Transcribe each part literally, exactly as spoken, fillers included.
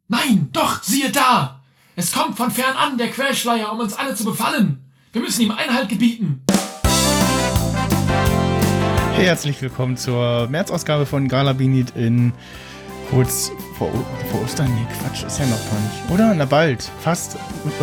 Nein, doch, siehe da! Es kommt von fernab der Quellschleier, um uns alle zu befallen. Wir müssen ihm Einhalt gebieten. Hey, herzlich willkommen zur März-Ausgabe von Galabinit in kurz vor, vor Ostern. Nee, Quatsch, ist ja noch gar nicht. Oder? Na bald. Fast.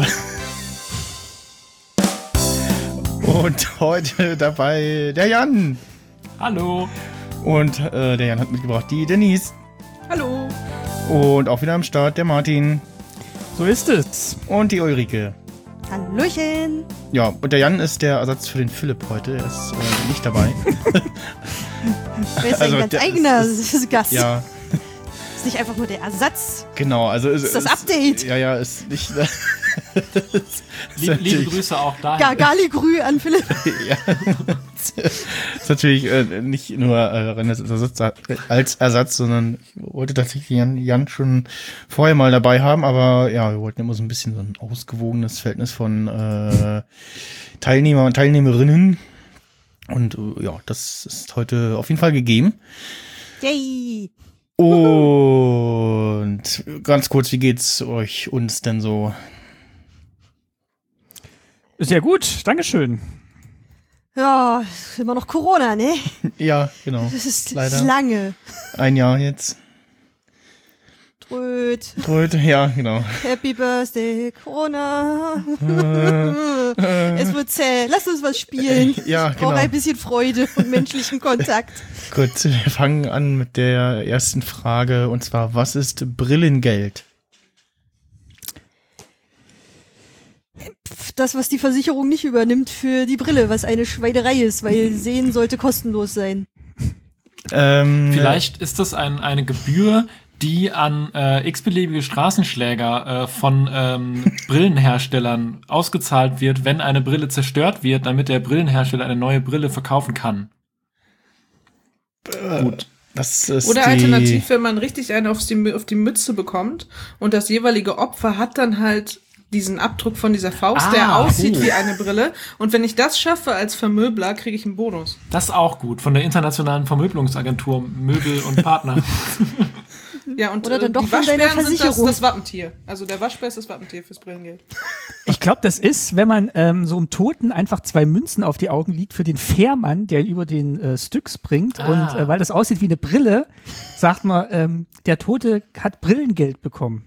Und heute dabei der Jan. Hallo. Und äh, der Jan hat mitgebracht die Denise. Hallo. Und auch wieder am Start der Martin. So ist es. Und die Ulrike. Hallöchen. Ja, und der Jan ist der Ersatz für den Philipp heute. Er ist äh, nicht dabei. Er ist Also, ein ganz der eigener ist- Gast. Ja, Ist nicht einfach nur der Ersatz. genau. Also ist, Das ist das Update. Ja, ja, ist nicht. ist Liebe, liebe natürlich- Grüße auch dahin. Ga Galigrü an Philipp. Ja. ist natürlich äh, nicht nur äh, als, Ersatz, als Ersatz, sondern ich wollte tatsächlich Jan, Jan schon vorher mal dabei haben, aber ja, wir wollten immer so ein bisschen so ein ausgewogenes Verhältnis von äh, Teilnehmer und Teilnehmerinnen. Und äh, ja, das ist heute auf jeden Fall gegeben. Yay. Und ganz kurz, wie geht's euch uns denn so? Sehr gut, Dankeschön. Ja, immer noch Corona, ne? Ja, genau. Das ist Leider. lange. Ein Jahr jetzt. Tröd. Heute, ja, genau. Happy Birthday, Corona. Es wird zäh. Lass uns was spielen. Ja, Ich brauche genau. ein bisschen Freude und menschlichen Kontakt. Gut, wir fangen an mit der ersten Frage, und zwar, was ist Brillengeld? Das, was die Versicherung nicht übernimmt für die Brille, was eine Schweinerei ist, weil Sehen sollte kostenlos sein. Ähm, Vielleicht ist das ein, eine Gebühr, die an äh, x-beliebige Straßenschläger äh, von ähm, Brillenherstellern ausgezahlt wird, wenn eine Brille zerstört wird, damit der Brillenhersteller eine neue Brille verkaufen kann. Gut. Das ist Oder die, alternativ, wenn man richtig einen auf die, auf die Mütze bekommt und das jeweilige Opfer hat dann halt diesen Abdruck von dieser Faust, Ah, der aussieht oh. wie eine Brille. Und wenn ich das schaffe als Vermöbler, kriege ich einen Bonus. Das ist auch gut, von der internationalen Vermöbelungsagentur Möbel und Partner. Ja, und Oder dann äh, doch die von deiner Waschbären sind das, Versicherung. das Wappentier. Also der Waschbär ist das Wappentier fürs Brillengeld. Ich glaube, das ist, wenn man ähm, so einem Toten einfach zwei Münzen auf die Augen liegt für den Fährmann, der ihn über den äh, Styx bringt. Ah. Und äh, weil das aussieht wie eine Brille, sagt man, ähm, der Tote hat Brillengeld bekommen.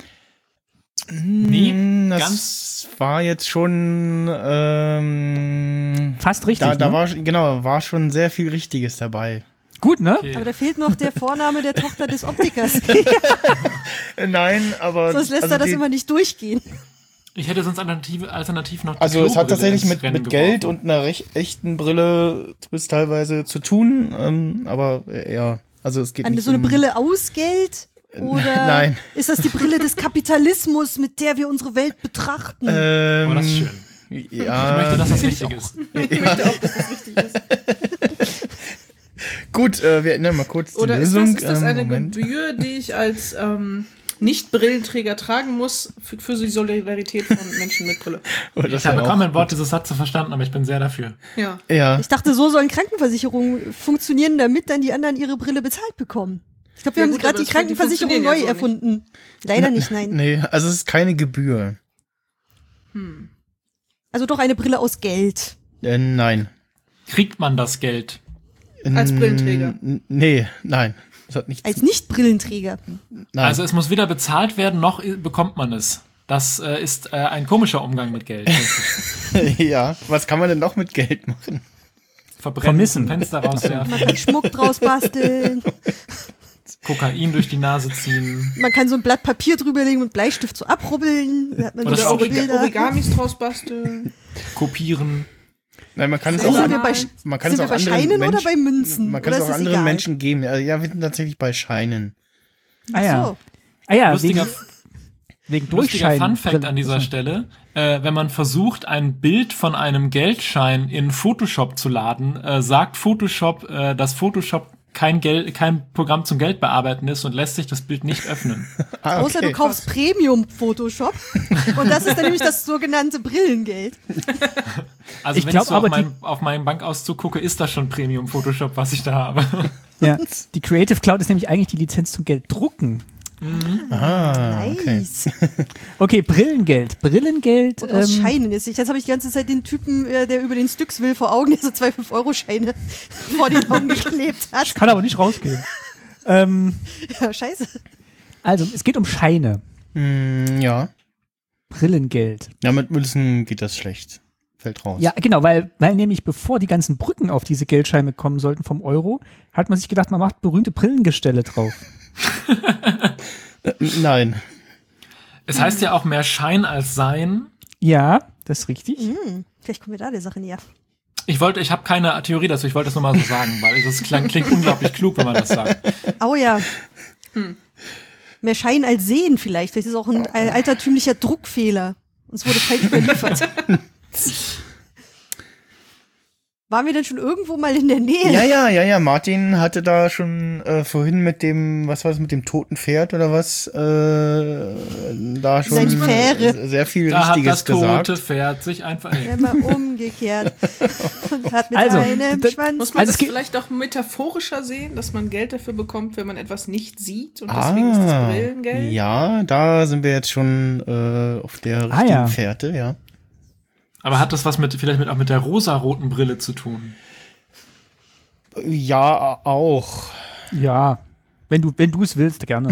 Nee, Hm, das ganz war jetzt schon ähm, Fast richtig, da, da ne? war genau, war schon sehr viel Richtiges dabei. Gut, ne? okay. Aber da fehlt noch der Vorname der Tochter des Optikers. Äh, Nein, aber Sonst lässt also er das die, immer nicht durchgehen. Ich hätte sonst alternativ, alternativ noch die Also es hat Klobrille tatsächlich ins mit, Rennen mit Geld geworfen. und einer rech, echten Brille bis teilweise zu tun, ähm, aber äh, ja, also es geht An nicht so eine um, Brille aus Geld? Oder Nein. ist das die Brille des Kapitalismus, mit der wir unsere Welt betrachten? Ähm, Oh, das ist schön. Ja, Ich möchte, dass das find ich richtig ist. Ich möchte auch, dass das richtig ist. gut, äh, wir ändern mal kurz die Oder ist Lösung. das, ist das Ähm, eine Moment. Gebühr, die ich als ähm, Nicht-Brillenträger tragen muss für, für die Solidarität von Menschen mit Brille? Oder das Ich habe wäre kaum auch ein Wort dieses Satzes verstanden, aber ich bin sehr dafür. Ja. Ja, Ich dachte, so sollen Krankenversicherungen funktionieren, damit dann die anderen ihre Brille bezahlt bekommen. Ich glaube, wir Ja haben gut, gerade aber die das- die Krankenversicherung funktionieren neu ja so nicht. erfunden. Leider nicht, nein. nee, also es ist keine Gebühr. Also doch eine Brille aus Geld. Äh, nein. Kriegt man das Geld? Als Brillenträger. N- Nee, nein. Das hat nichts. Als Nicht-Brillenträger. Nein. Also es muss weder bezahlt werden, noch i- bekommt man es. Das äh, ist äh, ein komischer Umgang mit Geld. ja, was kann man denn noch mit Geld machen? Verbrennen, Vermissen. zum Fenster rauswerfen, Man kann Schmuck draus basteln. Kokain durch die Nase ziehen. Man kann so ein Blatt Papier drüberlegen und Bleistift so abrubbeln. Da hat man Oder so Oder auch schöne Origa Bilder. Origamis draus basteln. Kopieren. Nein, man kann es Sind auch, wir bei, man kann sind es wir auch bei anderen Scheinen oder Menschen, bei Münzen? man kann oder es auch ist das anderen egal? Menschen geben. Ja, ja, wir sind tatsächlich bei Scheinen. Ah ja. So. Ah ja, Lustiger, wegen, wegen lustiger Durchscheinen. Fun Fact an dieser Stelle. Äh, wenn man versucht, ein Bild von einem Geldschein in Photoshop zu laden, äh, sagt Photoshop, äh, dass Photoshop kein Geld, kein Programm zum Geld bearbeiten ist und lässt sich das Bild nicht öffnen. Ah, Außer du kaufst Premium-Photoshop. Und das ist dann nämlich das sogenannte Brillengeld. Also Ich wenn glaub ich so auf, aber, mein, auf meinen Bankauszug gucke, ist das schon Premium Photoshop, was ich da habe. Ja. Die Creative Cloud ist nämlich eigentlich die Lizenz zum Gelddrucken. Ah, okay. Nice. Okay, Brillengeld. Brillengeld. Und aus ähm, Scheinen ist. Jetzt habe ich die ganze Zeit den Typen, äh, der über den Styx will, vor Augen, der so zwei fünf Euro Scheine vor den Augen geklebt hat. kann aber nicht rausgehen. ähm, Ja, scheiße. also, es geht um Scheine. Hm, ja. Brillengeld. Ja, mit Münzen geht das schlecht. Fällt raus. Ja, genau, weil, weil nämlich bevor die ganzen Brücken auf diese Geldscheine kommen sollten vom Euro, hat man sich gedacht, man macht berühmte Brillengestelle drauf. Äh, nein. Es heißt ja auch mehr Schein als Sein. Ja, das ist richtig. Hm, vielleicht kommen wir da der Sache näher. Ich wollte, ich habe keine Theorie dazu, ich wollte das nur mal so sagen, weil das klang, klingt unglaublich klug, wenn man das sagt. Oh ja. Hm. Mehr Schein als Sehen vielleicht. Vielleicht ist es auch ein äh, altertümlicher Druckfehler. Uns wurde falsch überliefert. Waren wir denn schon irgendwo mal in der Nähe? Ja, ja, ja, ja. Martin hatte da schon äh, vorhin mit dem, was war das, mit dem toten Pferd oder was, äh, da schon Sein Fähre. sehr viel Da hat Richtiges das tote gesagt. Pferd sich einfach... Immer umgekehrt. Und hat mit Also, einem das- Schwanz. Muss man Also es das geht- vielleicht auch metaphorischer sehen, dass man Geld dafür bekommt, wenn man etwas nicht sieht und deswegen ist das Ah, Brillengeld? ja, da sind wir jetzt schon äh, auf der Ah, richtigen ja. Fährte, ja. Aber hat das was mit, vielleicht mit, auch mit der rosaroten Brille zu tun? Ja, auch. Ja, wenn du wenn du es willst, gerne.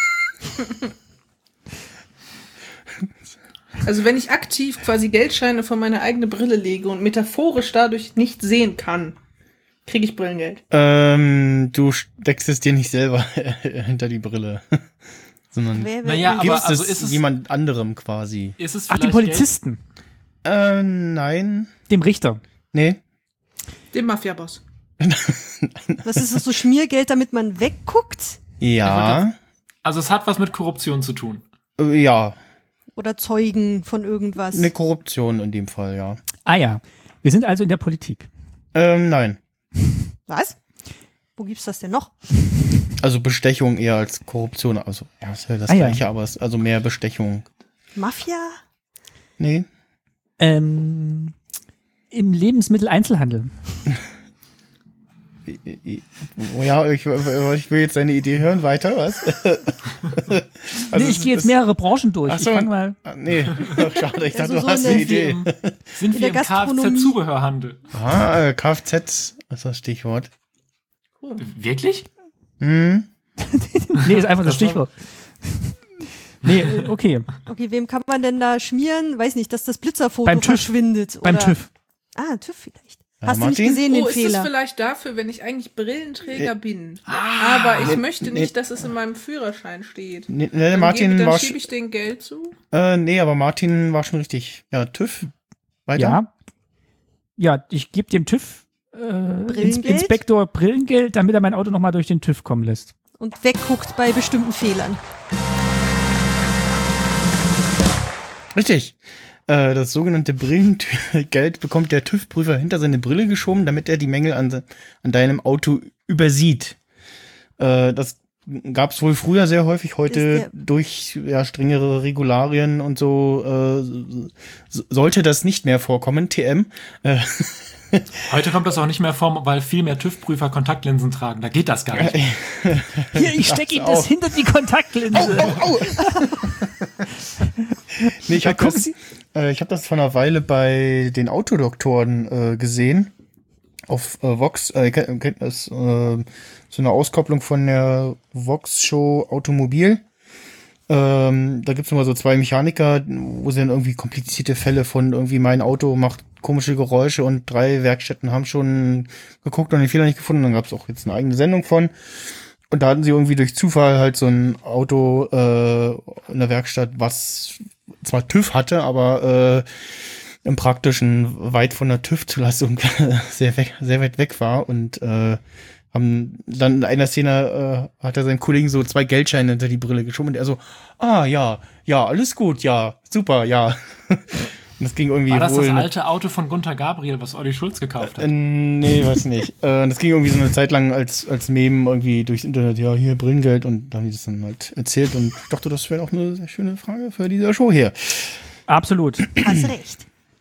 Also wenn ich aktiv quasi Geldscheine vor meine eigene Brille lege und metaphorisch dadurch nicht sehen kann, kriege ich Brillengeld. Ähm, du steckst es dir nicht selber hinter die Brille, sondern Wer, wer, Naja, wer- aber gibst also es ist es- jemand anderem quasi. Ist es Ach, vielleicht dem Polizisten, Äh, nein. dem Richter. Nee. Dem Mafiaboss. was ist das, so Schmiergeld, damit man wegguckt? Ja. Geld? Also es hat was mit Korruption zu tun. Äh, ja. Oder Zeugen von irgendwas? Eine Korruption in dem Fall, ja. Ah ja, wir sind also in der Politik. Ähm, nein. Was? Wo gibt's das denn noch? Also Bestechung eher als Korruption. Also, ja, ist ja das Ah, ja. Gleiche, aber es also mehr Bestechung. Mafia? Nee. Ähm, im Lebensmitteleinzelhandel. Oh ja, ich, ich will jetzt deine Idee hören. Weiter, was? nee, Also ich gehe jetzt das- mehrere Branchen durch. Ach so. Ich fange mal. Ah, nee, schade, ich dachte, Also du so hast eine- eine Idee. Im, sind In wir der im Gastronomie. Kfz-Zubehörhandel? Ah, äh, Kfz ist das Stichwort. Wirklich? Hm? Nee, ist einfach das Das war- Stichwort. Nee, äh, okay. Okay, wem kann man denn da schmieren? Weiß nicht, dass das Blitzerfoto Beim TÜV. verschwindet. Beim oder? TÜV. Ah, TÜV vielleicht. Ja, Hast du Martin? nicht gesehen, den Oh, ist es Fehler? vielleicht dafür, wenn ich eigentlich Brillenträger bin, Ah. aber ich Nee, möchte nee. nicht, dass es in meinem Führerschein steht. Nee, nee, Dann, Martin gebe, dann war. schiebe ich den Geld zu. Äh, nee, aber Martin war schon richtig. Ja, TÜV. Weiter? Ja. Ja, ich gebe dem TÜV äh, Ins Brillengeld? Inspektor Brillengeld, damit er mein Auto nochmal durch den TÜV kommen lässt. Und wegguckt bei bestimmten Fehlern. Richtig. Äh, das sogenannte Brillengeld bekommt der TÜV-Prüfer hinter seine Brille geschoben, damit er die Mängel an, an deinem Auto übersieht. Äh, das gab es wohl früher sehr häufig, Ist heute der- durch ja, strengere Regularien und so äh, so- sollte das nicht mehr vorkommen. T M. Äh, Heute kommt das auch nicht mehr vor, weil viel mehr TÜV-Prüfer Kontaktlinsen tragen. Da geht das gar nicht. Hier, ich stecke ihm das auf. hinter die Kontaktlinse. nee, ich Ja, habe gucken das, Sie. äh, ich hab das von einer Weile bei den Autodoktoren äh, gesehen. Auf äh, Vox, äh, ihr kennt, ihr kennt das, äh, so eine Auskopplung von der Vox-Show Automobil. Ähm, da gibt's immer so zwei Mechaniker, wo sie dann irgendwie komplizierte Fälle von irgendwie mein Auto macht komische Geräusche und drei Werkstätten haben schon geguckt und den Fehler nicht gefunden. Dann gab's auch jetzt eine eigene Sendung von. Und da hatten sie irgendwie durch Zufall halt so ein Auto äh, in der Werkstatt, was zwar TÜV hatte, aber äh, im Praktischen weit von der TÜV-Zulassung sehr, weg, sehr weit weg war. Und äh, haben dann in einer Szene äh, hat er seinem Kollegen so zwei Geldscheine hinter die Brille geschoben und er so, ah ja, ja, alles gut, ja, super, ja. Und das ging irgendwie War das wohl das eine- alte Auto von Gunther Gabriel, was Olli Schulz gekauft Äh, hat? nee, weiß nicht. äh, das ging irgendwie so eine Zeit lang als, als Meme irgendwie durchs Internet, ja, hier Brillengeld und dann haben die das dann halt erzählt und ich dachte, das wäre auch eine sehr schöne Frage für diese Show hier. Absolut. Hast recht.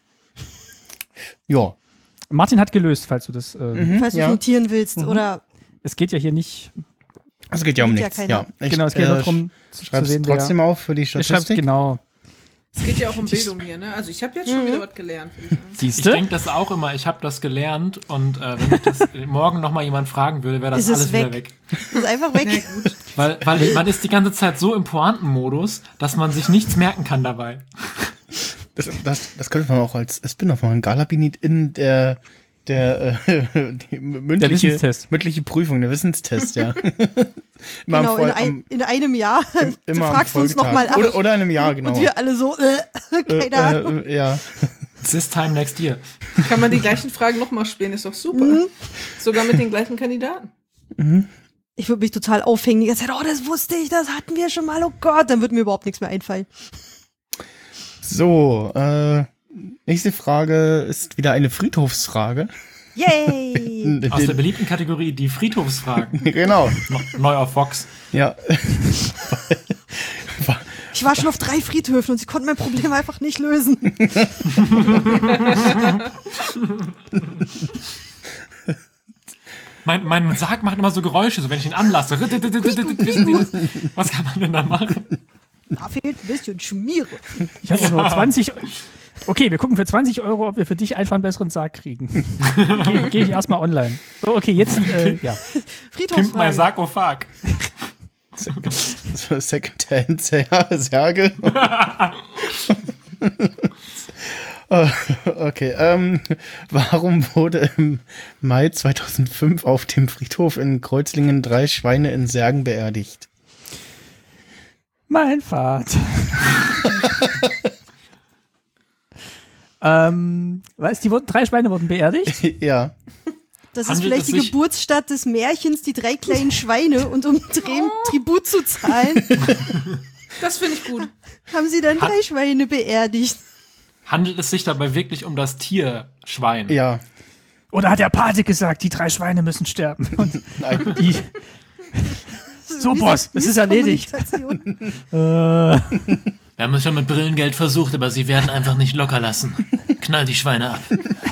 Ja. Martin hat gelöst, falls du das. Äh, Mhm, Falls du ja. notieren willst. Oder Es geht ja hier nicht. Also geht ja um Geht ja nichts. keiner. Ja, ich, Genau, es geht äh, nur darum, zu Schreib's sehen, trotzdem wer, auf für die wer schreibt, Statistik. genau. Es geht ja auch um Bildung hier, ne? Also ich habe jetzt schon Mhm. wieder was gelernt. würde ich sagen. Siehst Ich du? denke das auch immer, ich habe das gelernt und äh, wenn ich das morgen nochmal jemand fragen würde, wäre das Ist es alles wieder weg. Das ist einfach weg. Na gut. Weil, weil man ist die ganze Zeit so im Pointenmodus, dass man sich nichts merken kann dabei. Das, das, das könnte man auch als Spin-off machen. Galabinit in der, der, äh, die mündliche, Wissenstest. mündliche Prüfung, der Wissenstest, ja. Immer Genau, am in, Voll- ein, am- in einem Jahr. im- Du immer am fragst uns Folgetag. nochmal ab. Oder, oder in einem Jahr, genau. Und wir alle so, äh, keine äh, Ahnung. äh, ja. This time next year. Kann man die gleichen Fragen nochmal spielen, ist doch super. Mhm. Sogar mit den gleichen Kandidaten. Ich würde mich total aufhängen. Die ganze Zeit, oh, das wusste ich, das hatten wir schon mal, oh Gott. Dann würde mir überhaupt nichts mehr einfallen. So, äh, nächste Frage ist wieder eine Friedhofsfrage. Yay! Aus der beliebten Kategorie die Friedhofsfragen. Genau, No- Neu auf Fox. ja. Ich war schon auf drei Friedhöfen und sie konnten mein Problem einfach nicht lösen. Mein, mein Sarg macht immer so Geräusche, so wenn ich ihn anlasse. Wissen Sie das? Was kann man denn da machen? Da fehlt ein bisschen Schmiere. Ich habe nur zwanzig. Okay, wir gucken für zwanzig Euro, ob wir für dich einfach einen besseren Sarg kriegen. Gehe geh ich erstmal online. So, okay, jetzt, äh, ja. Pimpt mein Friedhofsfrage. Sarkophag. So Secondhand Särge. Oh, okay, ähm, warum wurde im Mai zweitausendfünf auf dem Friedhof in Kreuzlingen drei Schweine in Särgen beerdigt? Mein Vater. ähm, weißt du, die wurden, drei Schweine wurden beerdigt? Ja. Das ist Handelt vielleicht es die sich- Geburtsstadt des Märchens, die drei kleinen Schweine. Und um Tri- Tribut zu zahlen, Das finde ich gut. haben sie dann Hat- drei Schweine beerdigt. Handelt es sich dabei wirklich um das Tier Schwein? Ja. Oder hat der Pate gesagt, die drei Schweine müssen sterben? Und Nein. die, so, Boss, das ist erledigt. Misskommunikation. Äh, Wir haben es schon mit Brillengeld versucht, aber sie werden einfach nicht locker lassen. Knall die Schweine ab.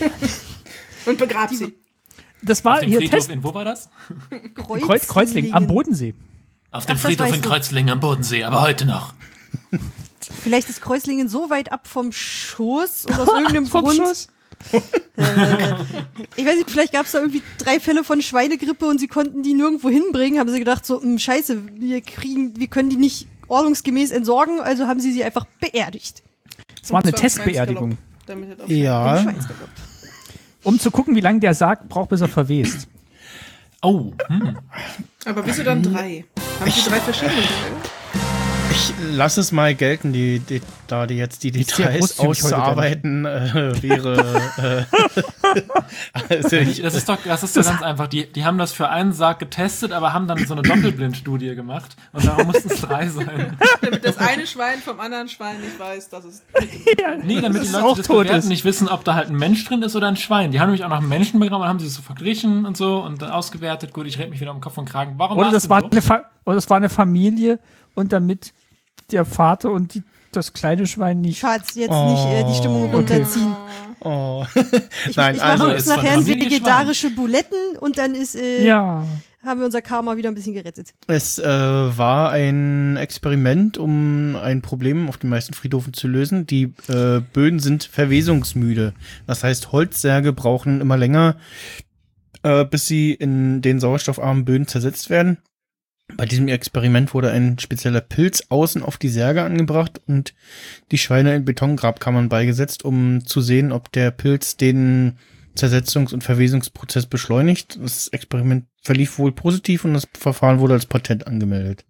Und begrab sie. das war Auf dem hier Friedhof Test. in, wo war das? Kreuz, Kreuzlingen am Bodensee. Auf dem Ach, das Friedhof weißt in du. Kreuzlingen am Bodensee, aber heute noch. Vielleicht ist Kreuzlingen so weit ab vom Schuss und aus irgendeinem Vom Grund. Schuss. Äh, ich weiß nicht, vielleicht gab es da irgendwie drei Fälle von Schweinegrippe und sie konnten die nirgendwo hinbringen. Haben sie gedacht, so, mh, scheiße, wir kriegen, wir können die nicht ordnungsgemäß entsorgen, also haben sie sie einfach beerdigt. Es war eine Und zwar Testbeerdigung. Damit hat auch Ja. Schweinsgalopp. Um zu gucken, wie lange der Sarg braucht, bis er verwest. Oh, hm. Aber wieso dann drei? Haben sie drei verschiedene Teile? Ich lasse es mal gelten, die, die, da die jetzt die Ist sehr Details großzügig heute, auszuarbeiten äh, wäre. Äh, also Ich, ich, das ist doch, das ist doch ganz einfach. Die, die haben das für einen Sarg getestet, aber haben dann so eine Doppelblindstudie gemacht. Und darum mussten es drei sein. Damit das eine Schwein vom anderen Schwein nicht weiß, dass es... Nee, damit die es Leute auch das tot bewerten, ist. nicht wissen, ob da halt ein Mensch drin ist oder ein Schwein. Die haben nämlich auch noch einen Menschen begraben und haben sie so verglichen und so und dann ausgewertet. Gut, ich rede mich wieder um Kopf und Kragen. Warum Oder war's das, denn war so? eine Fa oder das war eine Familie und damit der Vater und die, das kleine Schwein nicht. Schatz, jetzt nicht äh, die Stimmung Oh, runterziehen. oh. Ich, Nein, ich also mache es uns war nachher eine ein Familie vegetarische Buletten und dann ist, äh, Ja. haben wir unser Karma wieder ein bisschen gerettet. Es äh, war ein Experiment, um ein Problem auf den meisten Friedhöfen zu lösen. Die äh, Böden sind verwesungsmüde. Das heißt, Holzsärge brauchen immer länger, äh, bis sie in den sauerstoffarmen Böden zersetzt werden. Bei diesem Experiment wurde ein spezieller Pilz außen auf die Särge angebracht und die Schweine in Betongrabkammern beigesetzt, um zu sehen, ob der Pilz den Zersetzungs- und Verwesungsprozess beschleunigt. Das Experiment verlief wohl positiv und das Verfahren wurde als Patent angemeldet.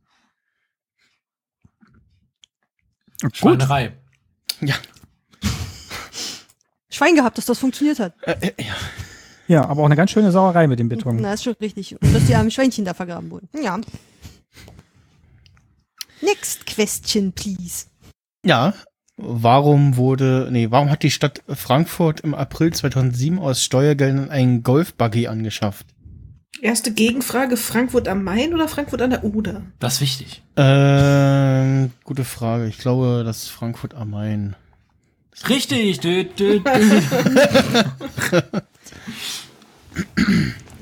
Schweinerei. Ja. Schwein gehabt, dass das funktioniert hat. Äh, äh, ja. Ja, aber auch eine ganz schöne Sauerei mit dem Beton. Na, ist schon richtig. Und dass die armen Schweinchen da vergraben wurden. Ja. Next question, please. Ja, warum wurde, nee, warum hat die Stadt Frankfurt im April zweitausendsieben aus Steuergeldern einen Golfbuggy angeschafft? Erste Gegenfrage, Frankfurt am Main oder Frankfurt an der Oder? Das ist wichtig. Ähm, gute Frage. Ich glaube, das ist Frankfurt am Main. Richtig. Dö, dö, dö. Äh,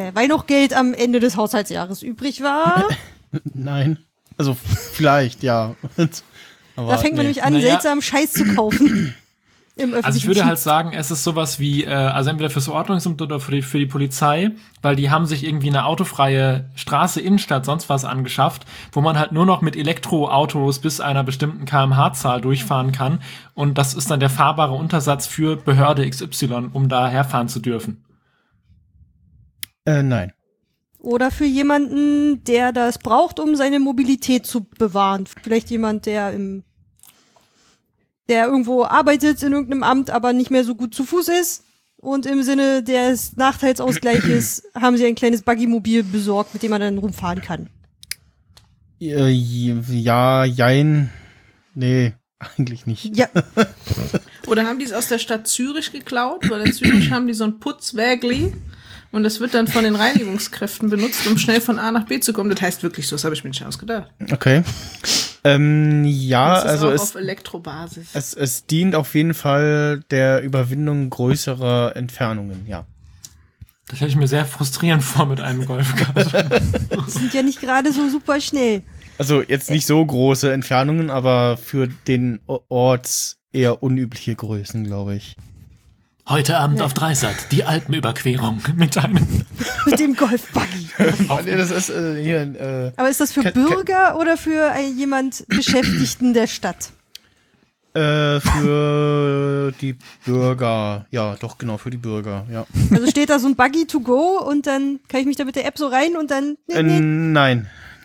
Naja, weil noch Geld am Ende des Haushaltsjahres übrig war. Nein. Also vielleicht, ja. Aber Da fängt man nee. nämlich an, Naja. seltsamen Scheiß zu kaufen. Im öffentlichen Also ich würde halt Dienst. sagen, es ist sowas wie, äh, also entweder fürs Ordnungsamt oder für die, für die Polizei, weil die haben sich irgendwie eine autofreie Straße, Innenstadt, sonst was angeschafft, wo man halt nur noch mit Elektroautos bis einer bestimmten Kilometer pro Stunde Zahl durchfahren kann. Und das ist dann der fahrbare Untersatz für Behörde X Y, um da herfahren zu dürfen. Äh, nein. Oder für jemanden, der das braucht, um seine Mobilität zu bewahren. Vielleicht jemand, der im der irgendwo arbeitet in irgendeinem Amt, aber nicht mehr so gut zu Fuß ist. Und im Sinne des Nachteilsausgleiches haben sie ein kleines Buggy-Mobil besorgt, mit dem man dann rumfahren kann. Äh, ja, jein. Nee, eigentlich nicht. Ja, Oder haben die es aus der Stadt Zürich geklaut? Weil in Zürich haben die so ein Putzwägli und das wird dann von den Reinigungskräften benutzt, um schnell von A nach B zu kommen. Das heißt wirklich so, das habe ich mir nicht ausgedacht. Okay. Ähm, ja, Das ist also auch es, auf Elektrobasis. es, es dient auf jeden Fall der Überwindung größerer Entfernungen, ja. Das stelle ich mir sehr frustrierend vor mit einem Golfkart. die sind ja nicht gerade so super schnell. Also jetzt nicht so große Entfernungen, aber für den O- Ort eher unübliche Größen, glaube ich. Heute Abend auf Dreisat, die Alpenüberquerung mit einem. Mit dem Golf-Buggy. Nee, das ist äh, hier, äh, Aber ist das für Ke- Bürger oder für ein, jemand Beschäftigten der Stadt? äh, für die Bürger. Ja, doch, genau, für die Bürger, ja. Also steht da so ein Buggy to go und dann kann ich mich da mit der App so rein und dann nee, Äh, nee, nein.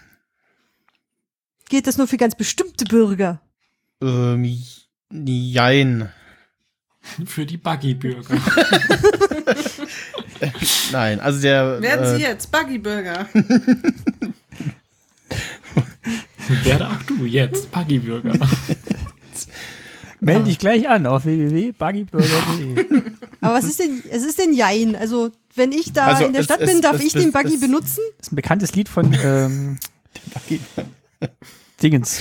geht das nur für ganz bestimmte Bürger. Ähm, jein. Für die Buggy-Bürger. Nein, also der. Werden äh, Sie jetzt Buggy-Burger? Werde auch du jetzt Buggy-Bürger. Melde dich gleich an auf w w w punkt buggyburger punkt de. Aber was ist denn, es ist denn Jein? Also, wenn ich da Also in der es- Stadt es- bin, darf es- ich den es- Buggy es- benutzen? Das ist ein bekanntes Lied von ähm, Dingens.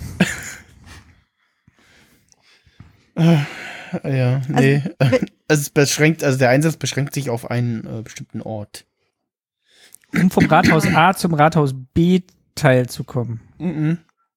Ja, nee. wenn- Also, es beschränkt, also der Einsatz beschränkt sich auf einen äh, bestimmten Ort. Um vom Rathaus A zum Rathaus B teilzukommen. Mhm.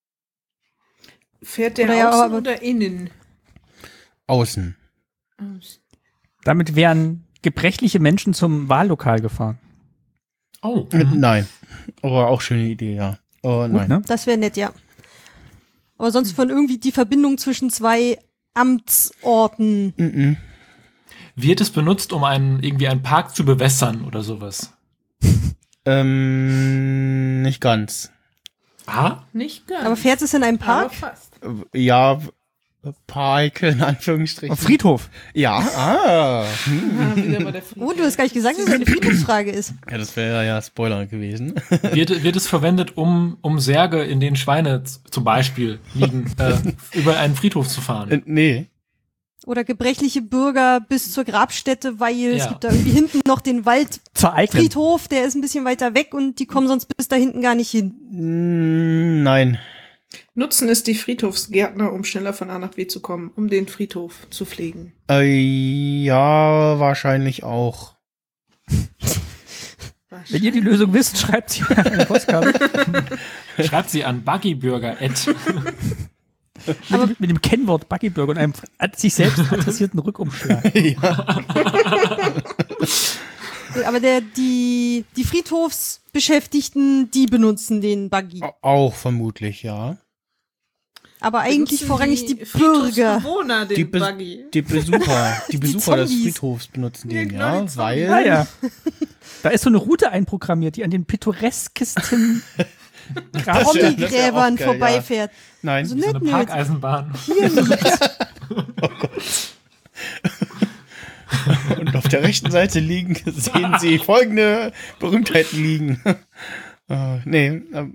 Fährt der Oder ja, außen aber- oder innen? Außen. Damit wären gebrechliche Menschen zum Wahllokal gefahren. Oh. Äh, Nein. Aber auch schöne Idee, ja. Oh, Gut, nein. ne? Das wäre nett, ja. Aber sonst von irgendwie die Verbindung zwischen zwei Amtsorten. Mhm. Wird es benutzt, um einen, irgendwie einen Park zu bewässern oder sowas? Ähm, nicht ganz. Ah? Nicht ganz. Aber fährt es in einem Aber Park? fast. Äh, Ja, Park in Anführungsstrichen. Auf Friedhof. Ja, ah. Ah, wieder bei der Oh, du hast gar nicht gesagt, dass es eine Friedhofsfrage ist. Ja, das wäre ja Spoiler gewesen. Wird, wird es verwendet, um, um Särge, in denen Schweine z- zum Beispiel liegen, äh, über einen Friedhof zu fahren? Äh, nee. Oder gebrechliche Bürger bis zur Grabstätte, weil es Ja. gibt da irgendwie hinten noch den Vereignen. Waldfriedhof, der ist ein bisschen weiter weg und die kommen sonst bis da hinten gar nicht hin. Mm, Nein. Nutzen es die Friedhofsgärtner, um schneller von A nach B zu kommen, um den Friedhof zu pflegen. Äh, ja, wahrscheinlich auch. Wenn ihr die Lösung wisst, schreibt sie mir eine Postkarte. Schreibt sie an buggybürger at mit, mit dem Kennwort Buggyburger und einem an sich selbst adressierten Rückumschlag. Aber der, die, die Friedhofsbeschäftigten, die benutzen den Buggy. Au- Auch vermutlich, ja. Aber eigentlich Benutzen vorrangig die, Bürger. Friedhofsbewohner den Die, Be Buggy. die Besucher, die Besucher des Zombies. Friedhofs benutzen Ja, den, genau, ja, die Zombies. weil Naja. Da ist so eine Route einprogrammiert, die an den pittoreskesten Grab- Das wär- Zombie-Gräbern das wär auch geil, vorbeifährt. nein, So so eine nett, nett. Parkeisenbahn. Hier nicht. und auf der rechten Seite liegen, sehen Sie folgende Berühmtheiten liegen. Äh, nee, äh,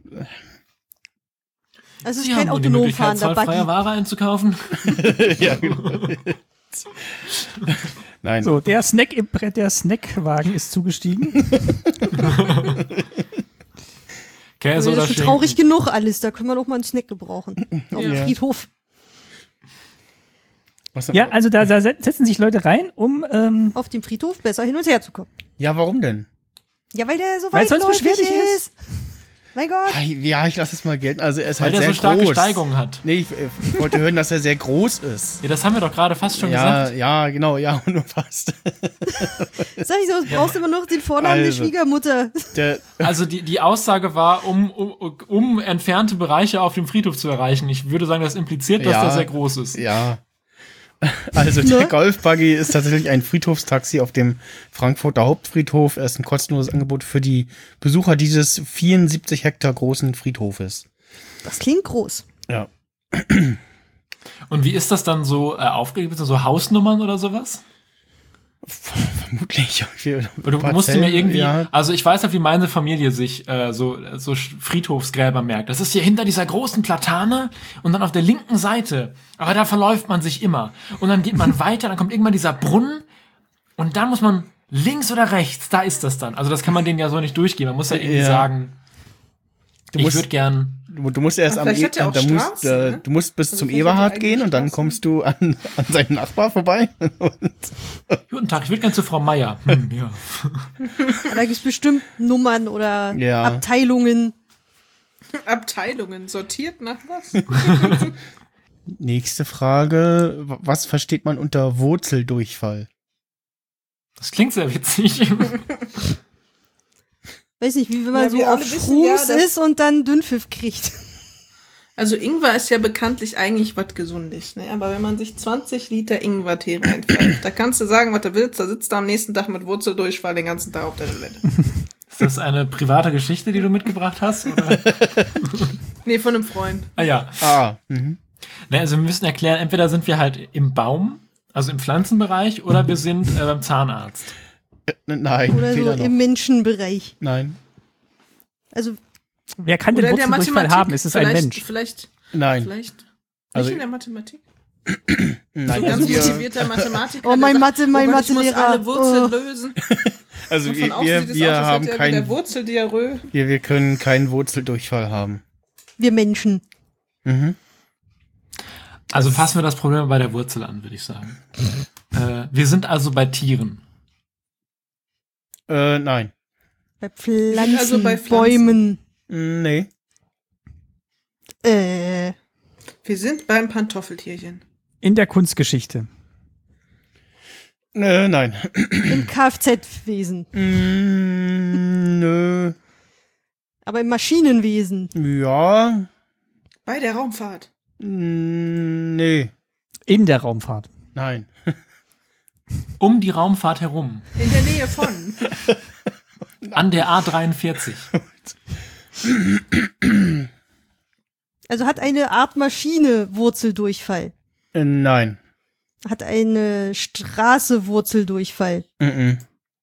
Also es Sie ist kein haben die autonom Möglichkeit, fahrender zollfreie Buggy. Ware einzukaufen. ja, genau. Nein, So, der Snack im Brett, der Snackwagen ist zugestiegen. Käse Also das oder ist schon Schinken. traurig genug alles, da können wir doch mal einen Snack gebrauchen. Auf dem Ja. Friedhof. was, Ja, also da, da setzen sich Leute rein, um ähm, Auf dem Friedhof besser hin und her zu kommen. ja, warum denn? Ja, weil der so Weil es sonst weitläufig beschwerlich ist. ist. Mein Gott. Ja, ich lasse es mal gelten. Also er ist Weil halt der sehr so starke groß. Steigungen hat. Nee, ich, ich wollte hören, dass er sehr groß ist. Ja, das haben wir doch gerade fast schon Ja, gesagt. ja, genau, ja, nur fast. Sag ich so, du brauchst immer noch den Vornamen der Also. Schwiegermutter. Der, Also die, die Aussage war, um, um, um entfernte Bereiche auf dem Friedhof zu erreichen. Ich würde sagen, das impliziert, dass Ja. der sehr groß ist. ja. Also der Golfbuggy ist tatsächlich ein Friedhofstaxi auf dem Frankfurter Hauptfriedhof. Er ist ein kostenloses Angebot für die Besucher dieses vierundsiebzig Hektar großen Friedhofes. Das klingt groß. Ja. Und wie ist das dann so äh, aufgegeben? So Hausnummern oder sowas? Vermutlich. Oder du musst mir irgendwie, Ja, also ich weiß noch, wie meine Familie sich äh, so, so Friedhofsgräber merkt. Das ist hier hinter dieser großen Platane und dann auf der linken Seite. Aber da verläuft man sich immer. Und dann geht man weiter, dann kommt irgendwann dieser Brunnen und dann muss man links oder rechts, da ist das dann. Also das kann man denen ja so nicht durchgehen. Man muss ja irgendwie Ja. sagen, Du ich musst- würde gern. Du, du musst erst Aber am vielleicht E- hat er auch da musst, Straßen, äh, ne? du musst bis Also zum vielleicht hat er Eberhard eigene gehen und dann Straßen. kommst du an, an seinen Nachbar vorbei. Und Guten Tag, ich würde gern zu Frau Meier. Hm, ja. Da gibt es bestimmt Nummern oder Ja. Abteilungen. Abteilungen sortiert nach was? nächste Frage. W- Was versteht man unter Wurzeldurchfall? Das klingt sehr witzig. Weiß nicht, wie wenn man Ja, so wir auf alle wissen ja, Shrooms dass- ist und dann Dünnpfiff kriegt. Also Ingwer ist ja bekanntlich eigentlich was Gesundes, ne? Aber wenn man sich zwanzig Liter Ingwertee reinpfeift, da kannst du sagen, was du willst, da sitzt du am nächsten Tag mit Wurzeldurchfall den ganzen Tag auf der Toilette. Ist das eine private Geschichte, die du mitgebracht hast? Oder? Nee, von einem Freund. Ah ja. Ah, mhm. Ne, also wir müssen erklären, entweder sind wir halt im Baum, also im Pflanzenbereich, oder wir sind äh, beim Zahnarzt. Äh, Nein, Oder so weder noch. im Menschenbereich. Nein, Wer Also, kann Oder den in der Wurzeldurchfall Mathematik. haben? Ist es ein vielleicht, Mensch? Vielleicht, nein, vielleicht. Nicht Also- in der Mathematik? nein. So ganz Also wir, motivierter Mathematiker. Oh, mein der Mathe- mein oh Gott, ich muss Mathelehrer. alle Wurzeln Oh. lösen. also Und wir, von außen wir, sieht es wir aus, als haben hätte er wieder keinen, Wurzeldiarrhoe. wir, wir können keinen Wurzeldurchfall haben. wir Menschen. Mhm. Also fassen wir das Problem bei der Wurzel an, würde ich sagen. äh, wir sind also bei Tieren. Äh, nein. Bei Pflanzen, also bei Pflanzen. Bäumen. Nee. Äh, Wir sind beim Pantoffeltierchen. In der Kunstgeschichte. Äh, nein. im Kfz-Wesen. Mm, nö. Aber im Maschinenwesen. Ja. Bei der Raumfahrt. Mm, nee. In der Raumfahrt. Nein. Um die Raumfahrt herum. In der Nähe von. An der A dreiundvierzig. Also hat eine Art Maschine Wurzeldurchfall. Äh, nein. Hat eine Straße Wurzeldurchfall. Mhm.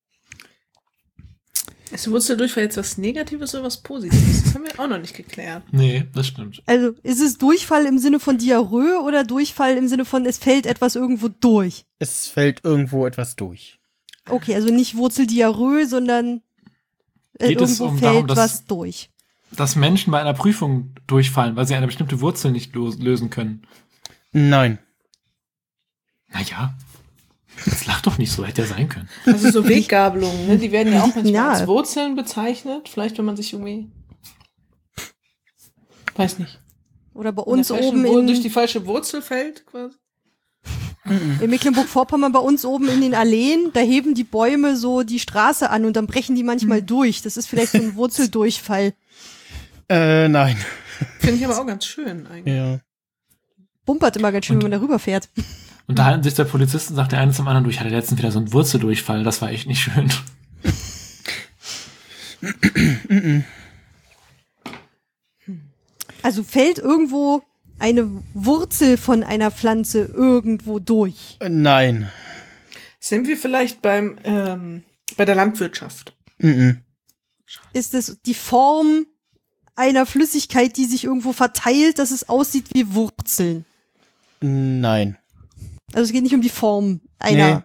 Ist Wurzeldurchfall jetzt was Negatives oder was Positives? Das haben wir auch noch nicht geklärt. Nee, das stimmt. Also ist es Durchfall im Sinne von Diarrhoe oder Durchfall im Sinne von es fällt etwas irgendwo durch? Es fällt irgendwo etwas durch. Okay, also nicht Wurzeldiarrhoe, sondern äh, Geht es irgendwo um fällt darum, dass- was durch. Dass Menschen bei einer Prüfung durchfallen, weil sie eine bestimmte Wurzel nicht lo- lösen können. Nein. Naja. Jetzt lach doch nicht so, hätte ja sein können. Also so Weggabelungen, ne? Die werden ja auch manchmal Ja. als Wurzeln bezeichnet. Vielleicht, wenn man sich irgendwie. Weiß nicht. Oder bei in uns der falschen oben Wur- in, durch die falsche Wurzel fällt, quasi. in Mecklenburg-Vorpommern, bei uns oben in den Alleen, da heben die Bäume so die Straße an und dann brechen die manchmal durch. Das ist vielleicht so ein Wurzeldurchfall. Äh, nein. Finde ich aber auch ganz schön eigentlich. Ja. Bumpert immer ganz schön, Und- wenn man da rüberfährt. Unterhalten sich der Polizist und sagt der eine zum anderen, du, ich hatte letztens wieder so einen Wurzeldurchfall, das war echt nicht schön. Also fällt irgendwo eine Wurzel von einer Pflanze irgendwo durch. Äh, Nein. Sind wir vielleicht beim ähm, bei der Landwirtschaft? Mhm. Ist es die Form einer Flüssigkeit, die sich irgendwo verteilt, dass es aussieht wie Wurzeln? Nein. Also es geht nicht um die Form einer.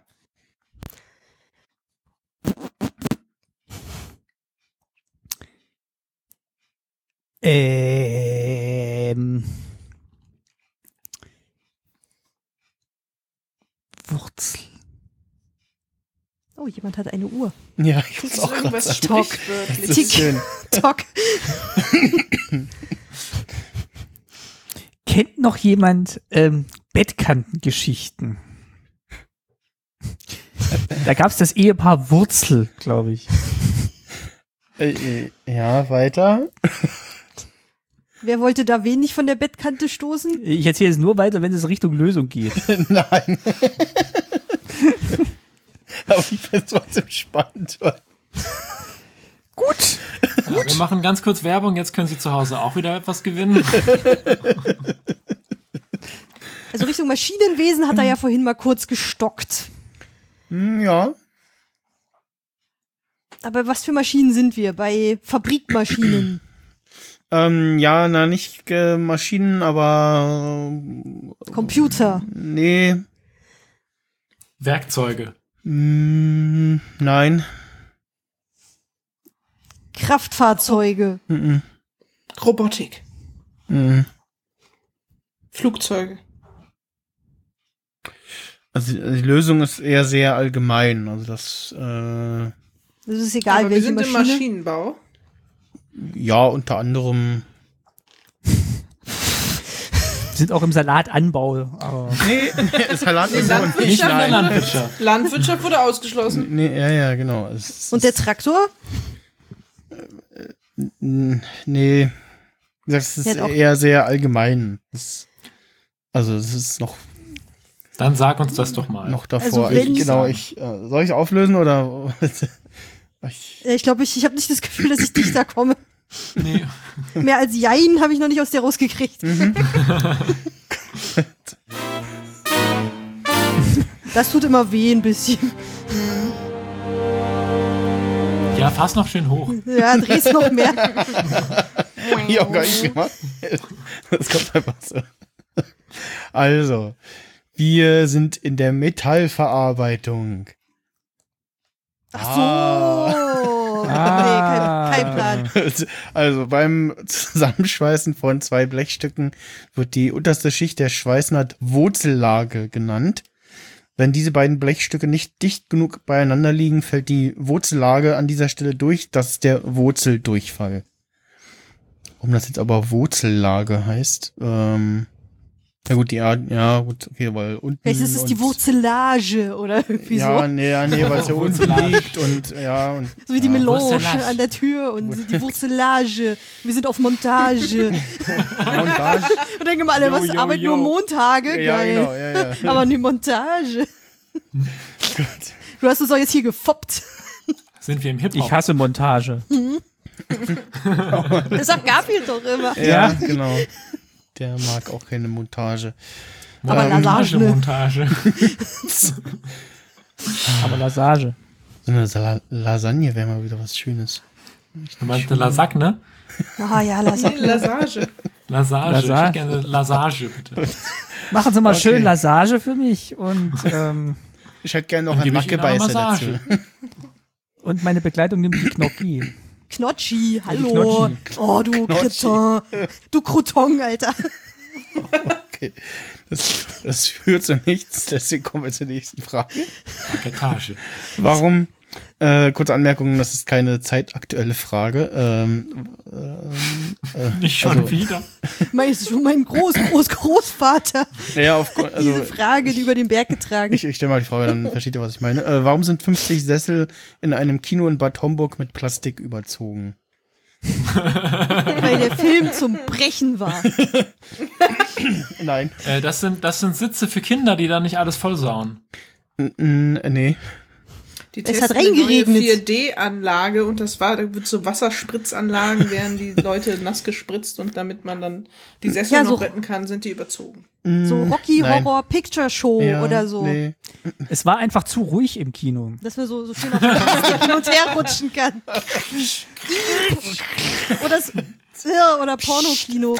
Ähm. Wurzel. Oh, jemand hat eine Uhr. Ja, ich Das muss ist auch gerade irgendwas sagen. Talk. Sprichwörtliches. Das ist schön. Tock. Kennt noch jemand ähm, Bettkantengeschichten? Da gab es das Ehepaar Wurzel, glaube ich. Äh, äh, ja, weiter. Wer wollte da wen nicht von der Bettkante stoßen? Ich erzähle es nur weiter, wenn es Richtung Lösung geht. Nein. Aber ich finde es trotzdem spannend. Gut. Ja, wir machen ganz kurz Werbung, jetzt können Sie zu Hause auch wieder etwas gewinnen. Also Richtung Maschinenwesen hat er ja vorhin mal kurz gestockt. Hm, ja. Aber was für Maschinen sind wir? Bei Fabrikmaschinen. Ähm, ja, na, nicht äh, Maschinen, aber Computer. nee. Werkzeuge. Mm, nein. Kraftfahrzeuge. Mm, Robotik. mm. Flugzeuge. Also die Lösung ist eher sehr allgemein. Also das, äh, Das ist egal, Aber wir welche sind im Maschine. Maschinenbau. ja, unter anderem. Sind auch im Salatanbau. Aber Nee, nee Salat Nee, ist Landwirtschaft, nicht, Nicht in der nein. Landwirtschaft. Landwirtschaft wurde ausgeschlossen. Nee, ja, ja, genau. Es, Und der Traktor? N- Nee, das ist Der hat auch- eher sehr allgemein. Das, also es ist noch, Dann sag uns das doch mal. noch davor. Also wenn- ich, genau, ich äh, soll ich auflösen oder? ich, Äh, Ich glaube, ich, ich habe nicht das Gefühl, dass ich dichter komme. Nee. Mehr als Jein habe ich noch nicht aus der rausgekriegt. Das tut immer weh ein bisschen. Ja, fass noch schön hoch. Ja, dreh's noch mehr. ich auch gar nicht gemacht. Das kommt einfach so. Also, wir sind in der Metallverarbeitung. Ach so. Ah. Nee, kein, kein Plan. Also beim Zusammenschweißen von zwei Blechstücken wird die unterste Schicht der Schweißnaht Wurzellage genannt. Wenn diese beiden Blechstücke nicht dicht genug beieinander liegen, fällt die Wurzellage an dieser Stelle durch. Das ist der Wurzeldurchfall. Warum das jetzt aber Wurzellage heißt, ähm, ja gut, die Art, ja gut, okay, weil unten. Vielleicht ist es die und- Wurzelage oder irgendwie Ja, so. nee, ja, nee, weil es ja unten Wurzelage. liegt und ja und So wie die ja. Melange Wurzelage. an der Tür und die Wurzelage. Wir sind auf Montage. Montage. Und denken wir alle, Jo, was jo, arbeiten jo. nur Montage? Ja, Geil. genau, ja, ja. Aber eine Montage. Du hast uns doch jetzt hier gefoppt. Sind wir im Hip-Hop? ich hasse Montage. Das sagt Garfield doch immer. Ja, genau. Der mag auch keine Montage. Aber Ähm, Lasage, ne? Montage. Aber Lasage. So eine Sala- Lasagne wäre mal wieder was Schönes. Du meinst eine Lasagne? Ah ja, lass Nee, Lasage. Lasage. Ich Lasage. hätte gerne Lasage, bitte. Machen Sie mal Okay. schön Lasage für mich und, ähm, Ich hätte gerne noch Dann ein gebe ich Ihnen eine Mackebeißer dazu. Massage. und meine Begleitung nimmt die Gnocchi. Knotschi, hallo. Knotschi. Oh, du Kretin. Du Crouton, Alter. Okay. Das, das führt zu nichts, deswegen kommen wir zur nächsten Frage. Paketage. Warum? Äh, kurze Anmerkung, das ist keine zeitaktuelle Frage. Ähm, ähm, äh, Nicht schon also, wieder. Meinst du mein Groß, Groß, Großvater? Ja, aufgrund, also, Diese Frage, die über den Berg getragen. Ich, ich stelle mal die Frage, dann versteht ihr, was ich meine. Äh, warum sind fünfzig Sessel in einem Kino in Bad Homburg mit Plastik überzogen? Weil der Film zum Brechen war. Nein. Äh, das, sind, das sind Sitze für Kinder, die da nicht alles vollsauen. N n nee. Die Es hat testen eine neue reingeregnet. vier D-Anlage und das war, da wird so Wasserspritzanlagen, werden die Leute nass gespritzt und damit man dann die Sessel Ja, noch so- retten kann, sind die überzogen. So Rocky Nein. Horror Picture Show Ja, oder so. Nee. Es war einfach zu ruhig im Kino. Dass man so, so schön auf dem Plastik hin und her rutschen kann. Oder, das, ja, oder Pornokino.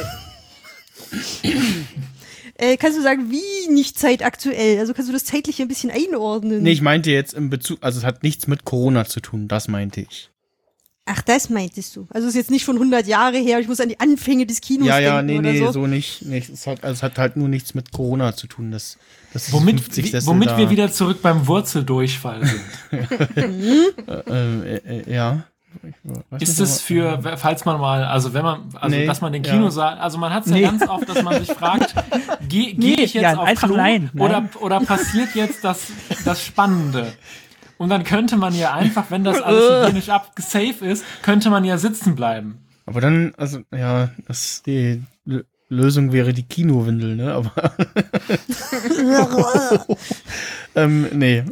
Äh, kannst du sagen, wie nicht zeitaktuell? Also kannst du das zeitlich ein bisschen einordnen? Nee, ich meinte jetzt im Bezug, also es hat nichts mit Corona zu tun, das meinte ich. Ach, das meintest du. Also ist jetzt nicht schon hundert Jahre her, ich muss an die Anfänge des Kinos Ja, ja, denken nee, oder nee, so. so nicht. Nee, es, hat, also es hat halt nur nichts mit Corona zu tun. Das, das ist Womit, fünfzig wie, Sessel womit da. wir wieder zurück beim Wurzeldurchfall sind. Äh, äh, äh, ja. Ich weiß Ist nicht, es aber- für, falls man mal, also wenn man, also Nee, dass man den ja. Kinosaal, also man hat es ja Nee. ganz oft, dass man sich fragt, gehe geh Nee, ich jetzt Jan, auf einfach Klo nein, nein. oder oder passiert jetzt das das Spannende? Und dann könnte man ja einfach, wenn das alles hygienisch ab safe ist, könnte man ja sitzen bleiben. Aber dann, also, ja, das, die L- Lösung wäre die Kinowindel, ne? Aber. ähm, nee.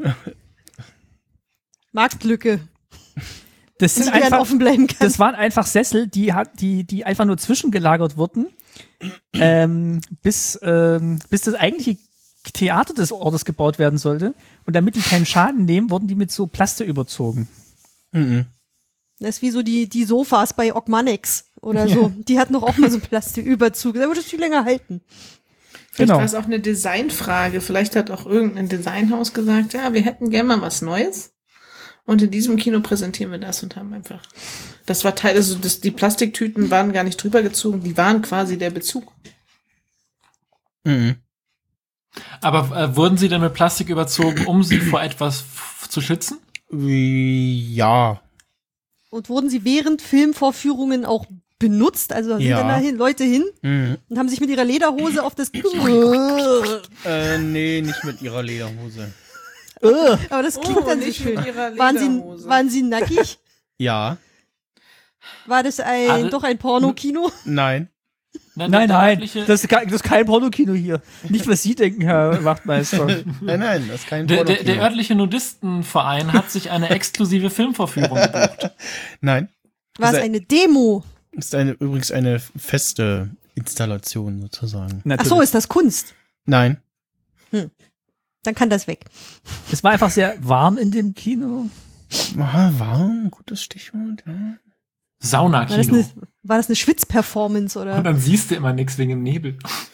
Marktlücke, Das sind die gern einfach, offen bleiben kann. das waren einfach Sessel, die hat, die, die einfach nur zwischengelagert wurden, ähm, bis, ähm, bis das eigentliche Theater des Ortes gebaut werden sollte. Und damit die keinen Schaden nehmen, wurden die mit so Plaste überzogen. Mhm. Das ist wie so die, die Sofas bei Ogmanix oder so. Die hatten doch auch mal so einen Plastiküberzug. Da würde es viel länger halten. Vielleicht Genau. war es auch eine Designfrage. Vielleicht hat auch irgendein Designhaus gesagt, ja, wir hätten gerne mal was Neues. Und in diesem Kino präsentieren wir das und haben einfach. Das war Teil, also das, die Plastiktüten waren gar nicht drüber gezogen, die waren quasi der Bezug. Mhm. Aber äh, wurden sie denn mit Plastik überzogen, um sie vor etwas f- zu schützen? Wie, ja. Und wurden sie während Filmvorführungen auch benutzt? Also sind Ja. dann da hin, Leute hin Mhm. und haben sich mit ihrer Lederhose auf das... Äh, nee, nicht mit ihrer Lederhose. Aber das klingt Oh, dann so nicht mit schön. ihrer Waren sie, Lederhose. waren sie nackig? Ja. War das ein, Also- doch ein Pornokino? Nein. Nein, Nein, der nein, örtliche- das ist, kein, das ist kein Pornokino hier. Nicht, was Sie denken, Herr Wachtmeister. Nein, nein, das ist kein Der, der, Pornokino. der örtliche Nudistenverein hat sich eine exklusive Filmvorführung gebucht. Nein. War es Ist eine Demo? Ist eine, übrigens eine feste Installation sozusagen. Ach Natürlich. so, ist das Kunst? Nein. Dann kann das weg. Es war einfach sehr warm in dem Kino. Ah, warm, gutes Stichwort. Ja. War das Saunakino. eine, war das eine Schwitzperformance Und oder dann siehst du immer nichts wegen dem Nebel.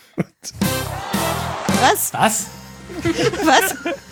was? Was? Was?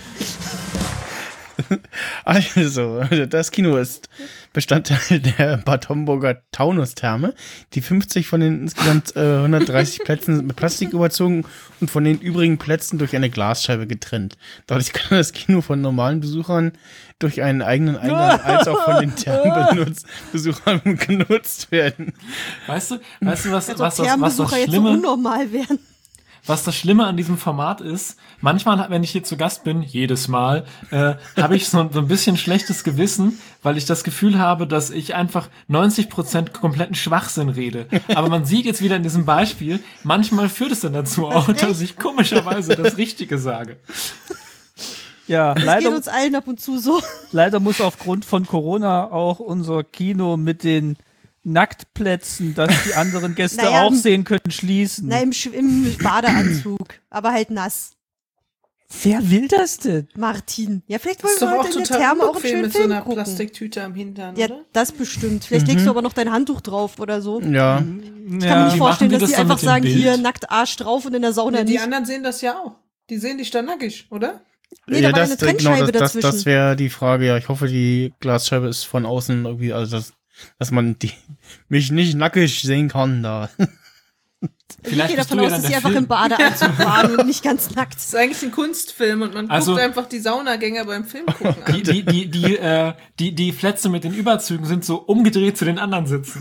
Also, das Kino ist Bestandteil der Bad Homburger Taunustherme. Die fünfzig von den insgesamt äh, hundertdreißig Plätzen sind mit Plastik überzogen und von den übrigen Plätzen durch eine Glasscheibe getrennt. Dadurch kann das Kino von normalen Besuchern durch einen eigenen Eingang als auch von den Thermenbesuchern genutzt werden. Weißt du, weißt du, was, Als was, ob das, was, Thermenbesucher das jetzt so Schlimme, unnormal wären. was das Schlimme an diesem Format ist? Manchmal, wenn ich hier zu Gast bin, jedes Mal, äh, habe ich so, so ein bisschen schlechtes Gewissen, weil ich das Gefühl habe, dass ich einfach neunzig Prozent kompletten Schwachsinn rede. Aber man sieht jetzt wieder in diesem Beispiel, manchmal führt es dann dazu auch, dass ich komischerweise das Richtige sage. Ja, Das geht leider, uns allen ab und zu so. leider muss aufgrund von Corona auch unser Kino mit den Nacktplätzen, dass die anderen Gäste Naja, auch sehen können, schließen. Na, im, Sch- im Badeanzug. Aber halt nass. Wer will das denn? Martin. Ja, vielleicht Das ist wollen doch wir auch heute in der total Therme auch einen unbequem schönen mit so Film einer gucken. Plastiktüte am Hintern, Ja, oder? das bestimmt. Vielleicht legst du aber noch dein Handtuch drauf oder so. Ich Ja. kann mir Ja, nicht Wie vorstellen, machen die dass die das dann einfach mit dem sagen, Bild? hier nackt Arsch drauf und in der Sauna Ja, die nicht. anderen sehen das ja auch. Die sehen dich da nackig, oder? Nee, da war eine das, Trennscheibe das, das, dazwischen. das wäre die Frage. Ja, ich hoffe, die Glasscheibe ist von außen irgendwie, also dass, dass man die, mich nicht nackig sehen kann da. Ich Vielleicht gehe bist davon du ja aus, dann dass sie der einfach Film. im Badeanzug waren und nicht ganz nackt. Das ist eigentlich ein Kunstfilm und man Also- guckt einfach die Saunagänger beim Film gucken an. Die, die, die, die, äh, die, die Plätze mit den Überzügen sind so umgedreht zu den anderen Sitzen.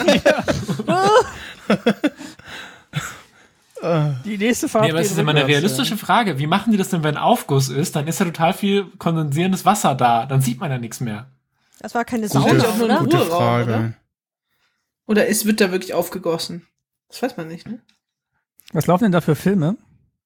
Die nächste Farbe. Nee, aber es ist immer eine realistische Frage. Wie machen die das denn, wenn Aufguss ist? Dann ist ja total viel kondensierendes Wasser da. Dann sieht man ja nichts mehr. Das war keine Gute, Sauna, auch nur oder? eine gute Ruheraum, Frage. oder? Oder es wird da wirklich aufgegossen? Das weiß man nicht, ne? Was laufen denn da für Filme?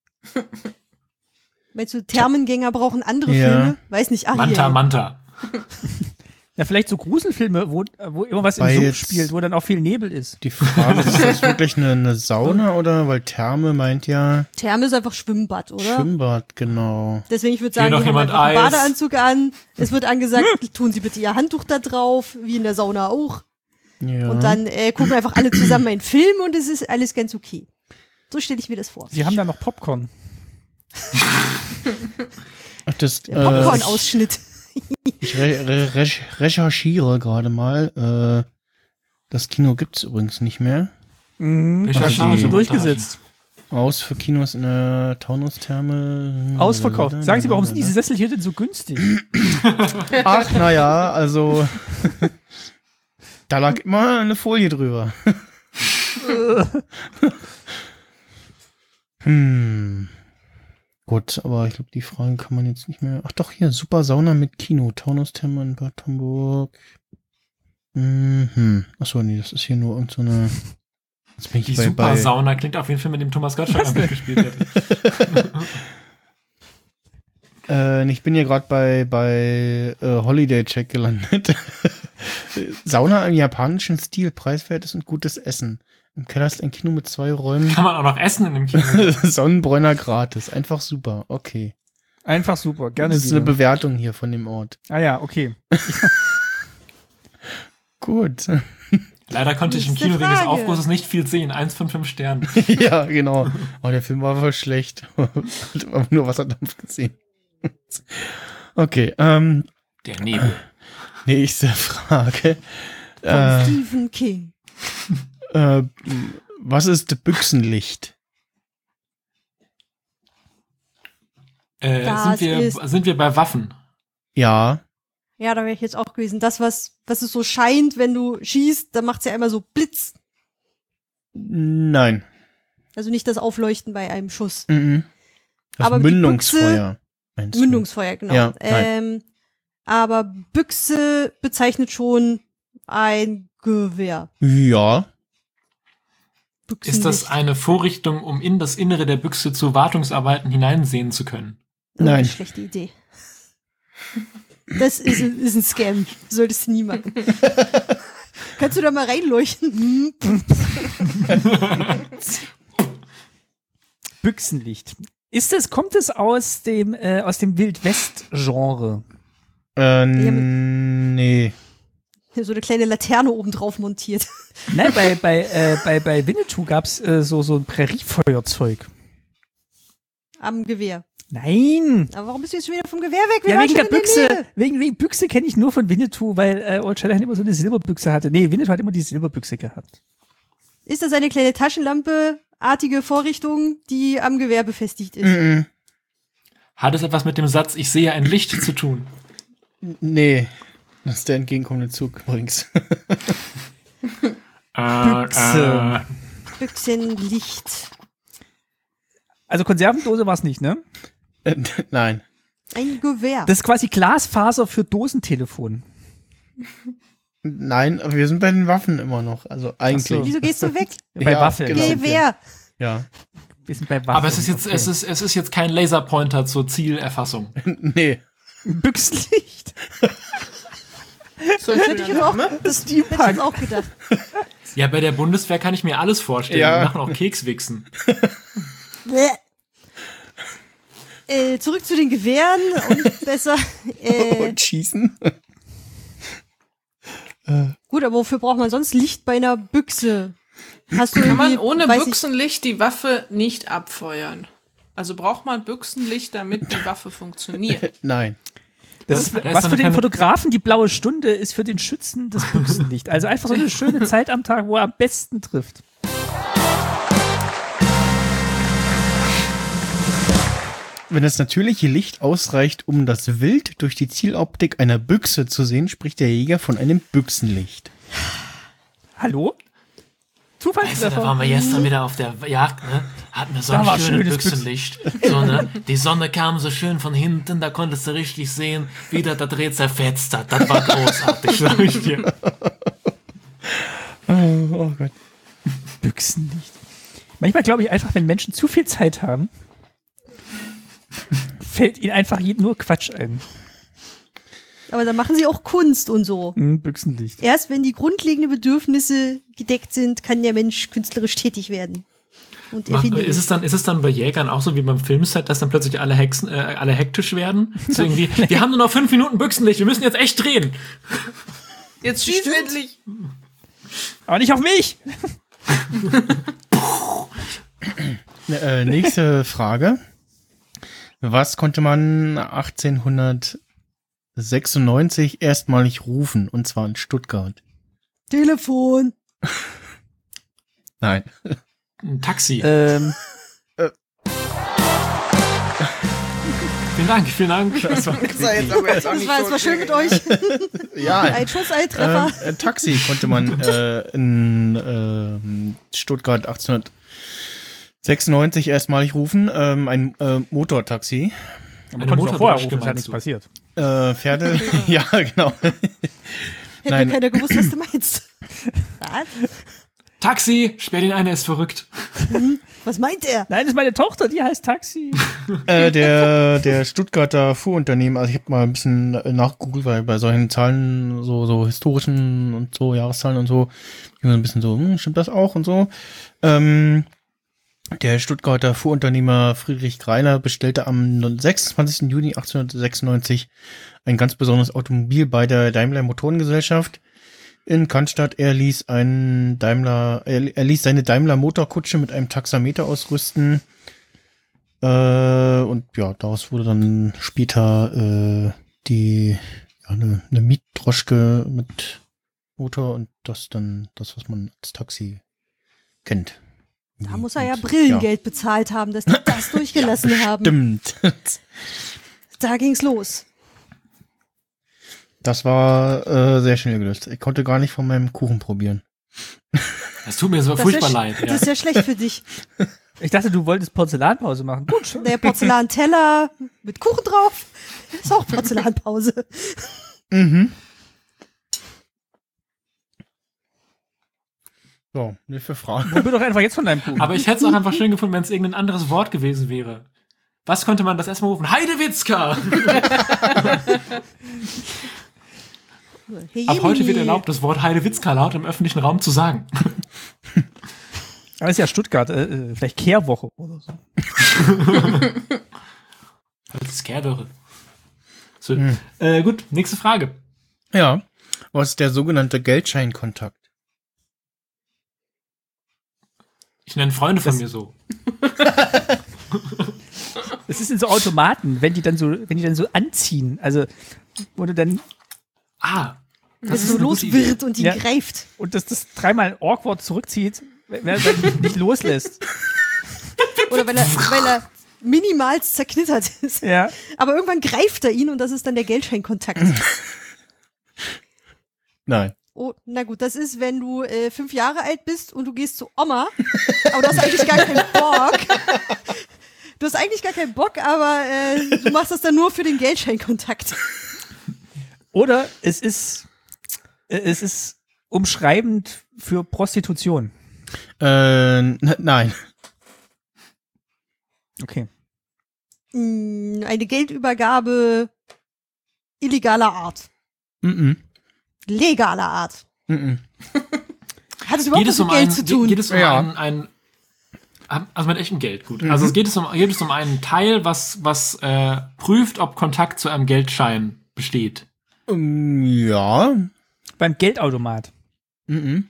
Meinst du, Thermengänger brauchen andere Ja. Filme? Weiß nicht, Ariel. Manta, Manta. Ja, vielleicht so Gruselfilme, wo, wo immer was im Weil Sumpf jetzt- spielt, wo dann auch viel Nebel ist. Die Frage ist, ist das wirklich eine, eine Sauna oder? Weil Therme meint ja Therme ist einfach Schwimmbad, oder? Schwimmbad, genau. Deswegen, ich würde Hier sagen, noch die haben jemand einfach einen Eis. Badeanzug an. Es wird angesagt, tun Sie bitte Ihr Handtuch da drauf, wie in der Sauna auch. Ja. Und dann äh, gucken einfach alle zusammen einen Film und es ist alles ganz okay. So stelle ich mir das vor. Sie haben da noch Popcorn. Ach, das, Der äh, Popcorn-Ausschnitt. Ich re re re recherchiere gerade mal. Äh, das Kino gibt's übrigens nicht mehr. Mhm, Ich das weiß haben wir nicht. schon durchgesetzt. Aus für Kinos in der Taunustherme. Ausverkauft. Sagen Sie, warum sind diese Sessel hier denn so günstig? Ach, naja, also da lag immer eine Folie drüber. hm. Gut, aber ich glaube, die Frage kann man jetzt nicht mehr. Ach doch, hier, super Sauna mit Kino. Taunustherme in Bad Homburg. Mhm. Achso, nee, das ist hier nur irgend so eine. Jetzt bin ich Die bei, Super bei Sauna klingt auf jeden Fall, mit dem Thomas Gottschalk mitgespielt hätte. Äh, ich bin hier gerade bei, bei äh, Holiday Check gelandet. Sauna im japanischen Stil, preiswertes und gutes Essen. Im Keller ist ein Kino mit zwei Räumen. Kann man auch noch essen in dem Kino. Sonnenbräuner gratis. Einfach super. Okay. Einfach super, gerne. Das ist eine wieder. Bewertung hier von dem Ort. Ah ja, okay. Gut. Leider konnte ich im Nächste Kino wegen des Frage. Aufgusses nicht viel sehen. Eins von fünf Sternen. Ja, genau. Oh, der Film war voll schlecht. Hat immer nur Wasserdampf gesehen. Okay, ähm, Der Nebel. nächste Frage. Von Äh, Stephen King. äh, was ist Büchsenlicht? Äh, Das sind, wir, ist- sind wir bei Waffen? Ja. Ja, da wäre ich jetzt auch gewesen. Das, was, was es so scheint, wenn du schießt, dann macht's ja immer so Blitz. Nein. Also nicht das Aufleuchten bei einem Schuss. Mhm. Das Aber die Mündungsfeuer. meinst du? Mündungsfeuer, genau. Ja, nein. ähm, aber Büchse bezeichnet schon ein Gewehr. Ja. Ist das Büchsenlicht. eine Vorrichtung, um in das Innere der Büchse zu Wartungsarbeiten hineinsehen zu können? Oh, Nein. Schlechte Idee. Das ist, ist ein Scam. Solltest du nie machen. Kannst du da mal reinleuchten? Hm. Büchsenlicht. Ist es, kommt es aus dem, äh, aus dem Wild-West-Genre? Äh, mit- nee. So eine kleine Laterne oben drauf montiert. Nein, bei, bei, äh, bei, bei Winnetou gab's äh, so, so ein Präriefeuerzeug. Am Gewehr. Nein! Aber warum bist du jetzt schon wieder vom Gewehr weg? Wir Ja, waren wegen der schon in Büchse. Nähe. Wegen, wegen Büchse kenne ich nur von Winnetou, weil äh, Old Shatterhand immer so eine Silberbüchse hatte. Nee, Winnetou hat immer die Silberbüchse gehabt. Ist das eine kleine Taschenlampe-artige Vorrichtung, die am Gewehr befestigt ist? Mhm. Hat es etwas mit dem Satz, ich sehe ein Licht zu tun? Nee. Das ist der entgegenkommende Zug übrigens. Äh, Büchse. äh, Büchsenlicht. Also Konservendose war es nicht, ne? Äh, Nein. Ein Gewehr. Das ist quasi Glasfaser für Dosentelefon. Nein, aber wir sind bei den Waffen immer noch. Also eigentlich. Wieso gehst du weg? Bei Ja, Waffeln. genau. Gewehr. Ja. Wir sind bei Waffen. aber es ist jetzt, Okay. es ist, es ist jetzt kein Laserpointer zur Zielerfassung. Nee. Büchsenlicht. So ein Das hätte ich jetzt auch, Name. das hätte ich jetzt auch gedacht. Ja, bei der Bundeswehr kann ich mir alles vorstellen. Ja. Die machen auch Kekswichsen. Bäh. Äh, zurück zu den Gewehren und besser. Äh, Und schießen. gut, aber wofür braucht man sonst Licht bei einer Büchse? Hast du Kann man irgendwie, ohne weiß ich- Büchsenlicht die Waffe nicht abfeuern? Also braucht man Büchsenlicht, damit die Waffe funktioniert. Nein. Das ist, Da ist was so für eine den kleine- Fotografen die blaue Stunde ist, für den Schützen das Büchsenlicht. Also einfach so eine schöne Zeit am Tag, wo er am besten trifft. Wenn das natürliche Licht ausreicht, um das Wild durch die Zieloptik einer Büchse zu sehen, spricht der Jäger von einem Büchsenlicht. Hallo? Weißt du, da Zufallstreffer. waren wir gestern wieder auf der Jagd, ne? Hatten wir so Da ein war schönes schönes Büchsenlicht. So, ne? Die Sonne kam so schön von hinten, da konntest du richtig sehen, wie das das Reh zerfetzt hat. Das war großartig, sag ich dir. Oh, oh Gott. Büchsenlicht. Manchmal glaube ich einfach, wenn Menschen zu viel Zeit haben, fällt ihnen einfach je- nur Quatsch ein. Aber dann machen sie auch Kunst und so. Hm, Büchsenlicht. Erst wenn die grundlegenden Bedürfnisse gedeckt sind, kann der Mensch künstlerisch tätig werden. Und Mach, erfinden. ist, es dann, ist es dann bei Jägern auch so wie beim Filmset, dass dann plötzlich alle Hexen, äh, alle hektisch werden? So irgendwie, wir haben nur noch fünf Minuten Büchsenlicht, wir müssen jetzt echt drehen. Jetzt schieß endlich. Aber nicht auf mich! Äh, nächste Frage. Was konnte man achtzehnhundertsechzig achtzehnhundertsechsundneunzig erstmalig rufen, und zwar in Stuttgart? Telefon. Nein. Ein Taxi. Ähm, Vielen Dank, vielen Dank. Das war Das war jetzt aber jetzt auch Das nicht war, so das war schön mit euch. Ja, Ein Schuss, ein Treffer. ähm, ein Taxi konnte man äh, in ähm, Stuttgart achtzehnhundertsechsundneunzig erstmalig rufen. Ähm, ein äh, Motortaxi. man Eine konnte es auch vorher Motordroschke, rufen, ist ja meinst nichts du? passiert. Äh, Pferde, ja, genau. Hätte Nein. keiner gewusst, was du meinst. Was? Taxi, sperr den ein, er ist verrückt. Was meint er? Nein, das ist meine Tochter, die heißt Taxi. Äh, der, der Stuttgarter Fuhrunternehmen, also ich habe mal ein bisschen nachgegoogelt, weil bei solchen Zahlen, so, so historischen und so, Jahreszahlen und so, immer so ein bisschen so, hm, stimmt das auch und so. Ähm, der Stuttgarter Fuhrunternehmer Friedrich Greiner bestellte am sechsundzwanzigsten Juni achtzehnhundertsechsundneunzig ein ganz besonderes Automobil bei der Daimler Motorengesellschaft in Cannstatt. Er ließ einen Daimler, er, er ließ seine Daimler Motorkutsche mit einem Taxameter ausrüsten. Äh, und ja, daraus wurde dann später äh, die ja, eine, eine Mietdroschke mit Motor und das dann das, was man als Taxi kennt. Da muss er ja Und, Brillengeld bezahlt haben, dass die das durchgelassen haben. Stimmt. Da ging's los. Das war äh, sehr schnell gelöst. Ich konnte gar nicht von meinem Kuchen probieren. Es tut mir so Das ist furchtbar ja, sch- leid. Ja. Das ist ja schlecht für dich. Ich dachte, du wolltest Porzellanpause machen. Gut. Der Porzellanteller mit Kuchen drauf ist auch Porzellanpause. Mhm. So, ne für Fragen. Probier doch einfach jetzt von deinem Kuchen. Aber ich hätte es auch einfach schön gefunden, wenn es irgendein anderes Wort gewesen wäre. Was könnte man das erstmal rufen? Heidewitzka! Hey, Ab heute Jemini. wird erlaubt, das Wort Heidewitzka laut im öffentlichen Raum zu sagen. Aber ist ja Stuttgart, äh, äh, vielleicht Kehrwoche oder so. Das ist Kehrwoche. So, äh, gut, nächste Frage. Ja, was ist der sogenannte Geldscheinkontakt? Ich nenne Freunde von Das- mir so. Das ist in so Automaten, wenn die dann so, wenn die dann so anziehen. Also, wo du dann, Ah, Dass es ist so eine los gute Idee. wird und ihn Ja. greift. und das, das dreimal awkward zurückzieht, wenn er dann nicht, nicht loslässt. Oder weil er, weil er minimal zerknittert ist. Ja. Aber irgendwann greift er ihn und das ist dann der Geldscheinkontakt. Nein. Oh, na gut, das ist, wenn du äh, fünf Jahre alt bist und du gehst zu Oma, aber du hast eigentlich gar keinen Bock. Du hast eigentlich gar keinen Bock, aber äh, du machst das dann nur für den Geldscheinkontakt. Oder es ist, äh, es ist umschreibend für Prostitution. Äh, n- nein. Okay. Mm, Eine Geldübergabe illegaler Art. Mhm. Legaler Art. Mhm. Hat es überhaupt Geht was es mit um Geld ein, zu ge- tun? geht es um Ja. ein, ein also mit echtem Geld, gut. Also es geht es um, geht es um einen Teil, was, was äh, prüft, ob Kontakt zu einem Geldschein besteht. Ähm, ja. Beim Geldautomat. Mhm.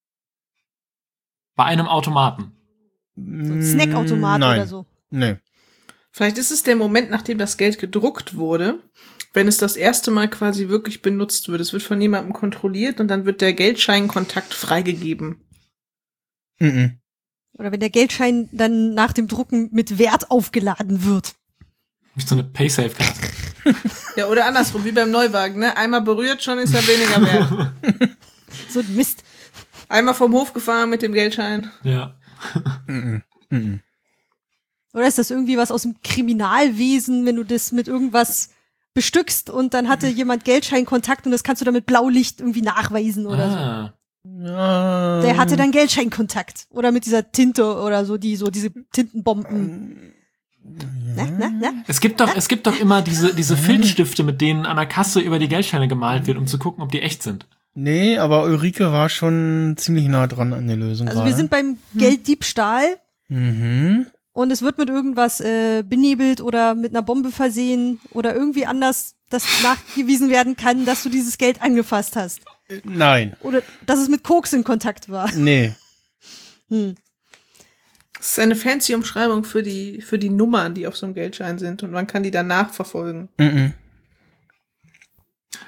Bei einem Automaten. So ein Snackautomat Nein. oder so. Nee. Vielleicht ist es der Moment, nachdem das Geld gedruckt wurde, wenn es das erste Mal quasi wirklich benutzt wird. Es wird von jemandem kontrolliert und dann wird der Geldscheinkontakt freigegeben. Mhm. Oder wenn der Geldschein dann nach dem Drucken mit Wert aufgeladen wird. Nicht so eine Paysafe-Karte. Ja, oder andersrum, wie beim Neuwagen, ne? Einmal berührt, schon ist er weniger wert. So ein Mist. Einmal vom Hof gefahren mit dem Geldschein. Ja. Mhm. Mhm. Oder ist das irgendwie was aus dem Kriminalwesen, wenn du das mit irgendwas bestückst und dann hatte jemand Geldscheinkontakt und das kannst du dann mit Blaulicht irgendwie nachweisen oder so. Ah. Ja. Der hatte dann Geldscheinkontakt. Oder mit dieser Tinte oder so, die so diese Tintenbomben. Na, na, na? Es gibt doch, es gibt doch immer diese, diese Filzstifte, mit denen an der Kasse über die Geldscheine gemalt wird, um zu gucken, ob die echt sind. Nee, aber Ulrike war schon ziemlich nah dran an der Lösung. Also wir gerade. sind beim Gelddiebstahl Mhm. und es wird mit irgendwas äh, benebelt oder mit einer Bombe versehen oder irgendwie anders, dass nachgewiesen werden kann, dass du dieses Geld angefasst hast. Nein. Oder dass es mit Koks in Kontakt war. Nee. Hm. Das ist eine fancy Umschreibung für die, für die Nummern, die auf so einem Geldschein sind und man kann die dann nachverfolgen. Mhm.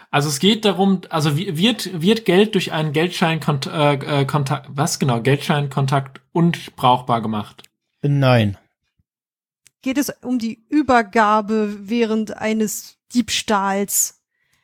Also es geht darum, also wie- wird wird Geld durch einen Geldscheinkontakt, äh, äh, Kontakt, was genau, Geldscheinkontakt unbrauchbar gemacht? Nein. Geht es um die Übergabe während eines Diebstahls?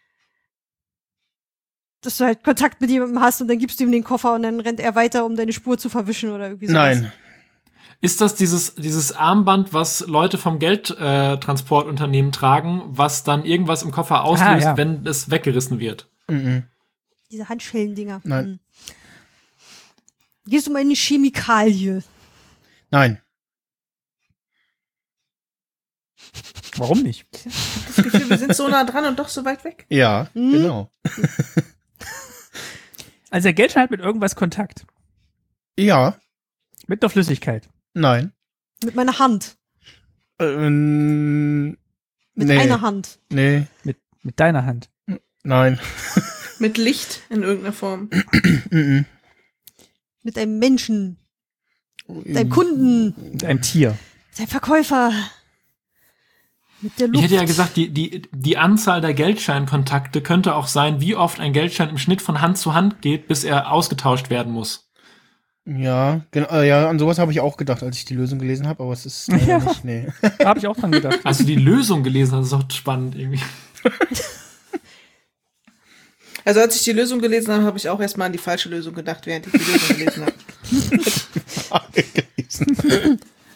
Dass du halt Kontakt mit jemandem hast und dann gibst du ihm den Koffer und dann rennt er weiter, um deine Spur zu verwischen oder irgendwie sowas. Nein. Ist das dieses dieses Armband, was Leute vom Geldtransportunternehmen äh, Transportunternehmen tragen, was dann irgendwas im Koffer auslöst, ja. wenn es weggerissen wird? Mhm. Diese Handschellendinger. Nein. Hm. Geht es um eine Chemikalie? Nein. Warum nicht? Das Gefühl, wir sind so nah dran und doch so weit weg. Ja, Hm? genau. Also der Geldschein hat mit irgendwas Kontakt. Ja, Mit einer Flüssigkeit. nein. Mit meiner Hand. Ähm, Mit nee. einer Hand. Nee, Mit, mit deiner Hand. nein. Mit Licht in irgendeiner Form. Mhm. Mit einem Menschen. Mit einem Kunden. Mit einem Tier. Mit einem Verkäufer. Mit der Luft. Ich hätte ja gesagt, die, die, die Anzahl der Geldscheinkontakte könnte auch sein, wie oft ein Geldschein im Schnitt von Hand zu Hand geht, bis er ausgetauscht werden muss. Ja, genau, äh, ja, an sowas habe ich auch gedacht, als ich die Lösung gelesen habe, aber es ist leider Ja. nicht, nee. Da habe ich auch dran gedacht. Als du die Lösung gelesen hast, ist auch spannend irgendwie. Also als ich die Lösung gelesen habe, habe ich auch erstmal an die falsche Lösung gedacht, während ich die Lösung gelesen habe. gelesen.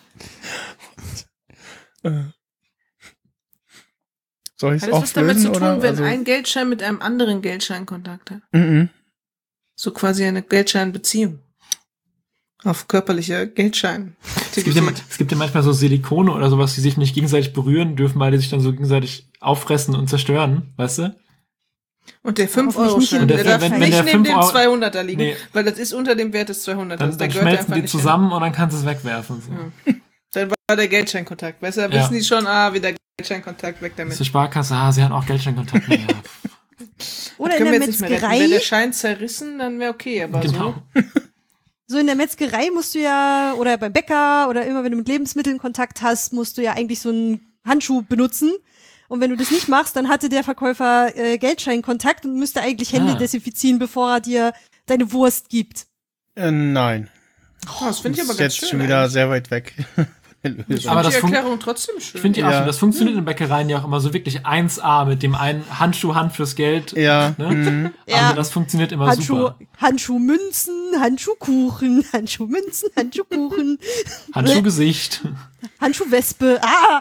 Soll ich es Hat das auch was damit zu lösen, tun, oder? wenn Also, ein Geldschein mit einem anderen Geldschein Kontakt hat? mhm. So quasi eine Geldscheinbeziehung. Auf körperlicher Geldschein. Es gibt, ja, es gibt ja manchmal so Silikone oder sowas, die sich nicht gegenseitig berühren dürfen, weil die sich dann so gegenseitig auffressen und zerstören, weißt du? Und der fünf Hoffentlich Euro nicht Schein, in- der wenn- darf wenn- wenn nicht der neben fünf dem Euro zweihunderter liegen, Nee. weil das ist unter dem Wert des zweihunderter. Dann, Der dann gehört schmelzen einfach die nicht zusammen und dann kannst du es wegwerfen. So. Ja. Dann war der Geldscheinkontakt. Weißt du, da Ja. wissen die schon, ah, wieder Geldscheinkontakt, weg damit. Zur Sparkasse, ah, sie haben auch Geldscheinkontakt. Ja. Oder in Können der wir jetzt nicht mehr retten. Wäre Metzgerei. der Schein zerrissen, dann wäre okay, aber Genau. so. So in der Metzgerei musst du ja, oder beim Bäcker, oder immer wenn du mit Lebensmitteln Kontakt hast, musst du ja eigentlich so einen Handschuh benutzen. Und wenn du das nicht machst, dann hatte der Verkäufer äh, Geldscheinkontakt und müsste eigentlich Hände Ah. desinfizieren, bevor er dir deine Wurst gibt. Äh, nein. Oh, das finde ich Das aber ist ganz jetzt schön. schon wieder eigentlich. sehr weit weg. von der Lösung. Aber Aber das die fun- Erklärung trotzdem schön. Ich finde die auch Ja. so, das funktioniert in Bäckereien ja auch immer so wirklich eins A mit dem einen Handschuh, Hand fürs Geld. Ja. Ne? mhm. Ja. Also das funktioniert immer Handschuh, super. Handschuhmünzen, Handschuhkuchen, Handschuhmünzen, Handschuhkuchen, Handschuhgesicht. Handschuhwespe. Ah!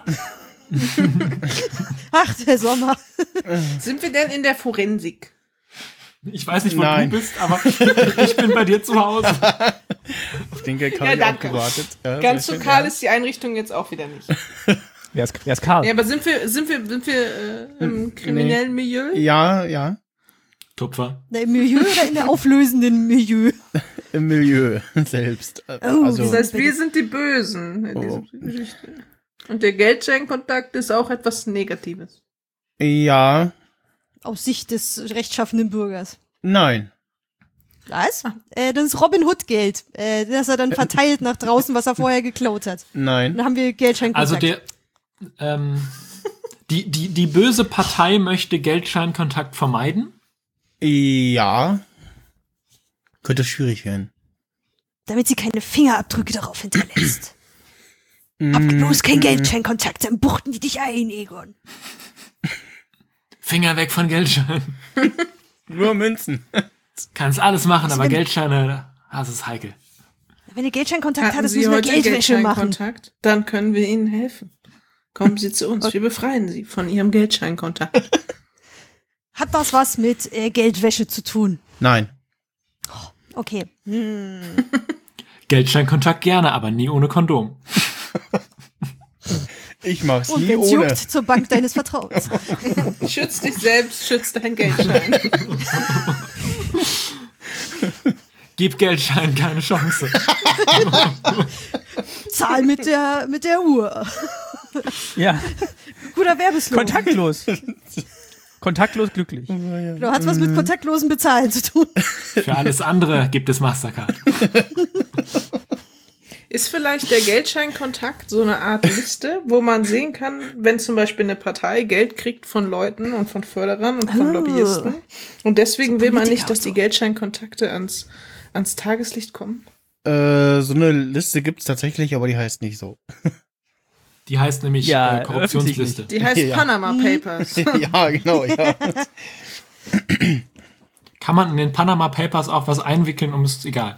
Ach, der Sommer. Sind wir denn in der Forensik? Ich weiß nicht, wo Nein. du bist, aber ich bin bei dir zu Hause. Auf den Gag habe Ja, ich auch danke. gewartet. Ja, Ganz so sehr schön, kahl ja. ist die Einrichtung jetzt auch wieder nicht. Wer ist, wer ist Karl? Ja, aber sind wir, sind wir, sind wir äh, im kriminellen Milieu? Ja, ja. Tupfer. Na, im Milieu oder in der auflösenden Milieu? Im Milieu selbst. Oh, Also, Das heißt, wir sind die Bösen in Oh. dieser Geschichte. Und der Geldscheinkontakt ist auch etwas Negatives. ja, Aus Sicht des rechtschaffenden Bürgers. nein. Was? Äh, das ist Robin Hood Geld, äh, das er dann verteilt nach draußen, was er vorher geklaut hat. Nein. Dann haben wir Geldscheinkontakt. Also der, ähm, die, die, die böse Partei möchte Geldscheinkontakt vermeiden. Ja. Könnte schwierig werden. Damit sie keine Fingerabdrücke darauf hinterlässt. Hab Mm, bloß kein mm, Geldscheinkontakt, dann buchten die dich ein, Egon. Finger weg von Geldscheinen. Nur Münzen. Kannst alles machen, aber wenn- Geldscheine, das ist heikel. Wenn ihr Geldscheinkontakt Hatten hattest, Sie müssen wir heute Geldwäsche machen. Geldscheinkontakt? Dann können wir Ihnen helfen. Kommen Sie zu uns. Wir befreien Sie von Ihrem Geldscheinkontakt. Hat das was mit äh, Geldwäsche zu tun? Nein. Okay. Hm. Geldscheinkontakt gerne, aber nie ohne Kondom. Ich mach's Und nie wenn's ohne. juckt, zur Bank deines Vertrauens. Schütz dich selbst, schütz deinen Geldschein. Gib Geldschein keine Chance. Zahl mit der, mit der Uhr. Ja, Guter Werbeslogan. kontaktlos. Kontaktlos glücklich. Genau, hat was mit kontaktlosen Bezahlen zu tun. Für alles andere gibt es Mastercard. Ist vielleicht der Geldscheinkontakt so eine Art Liste, wo man sehen kann, wenn zum Beispiel eine Partei Geld kriegt von Leuten und von Förderern und von Oh. Lobbyisten und deswegen will man Politiker nicht, dass und die so. Geldscheinkontakte ans, ans Tageslicht kommen? Äh, so eine Liste gibt's tatsächlich, aber die heißt nicht so. Die heißt nämlich Ja, äh, Korruptionsliste. Die heißt Ja. Panama Papers. Ja, genau, ja. Kann man in den Panama Papers auch was einwickeln, um es egal.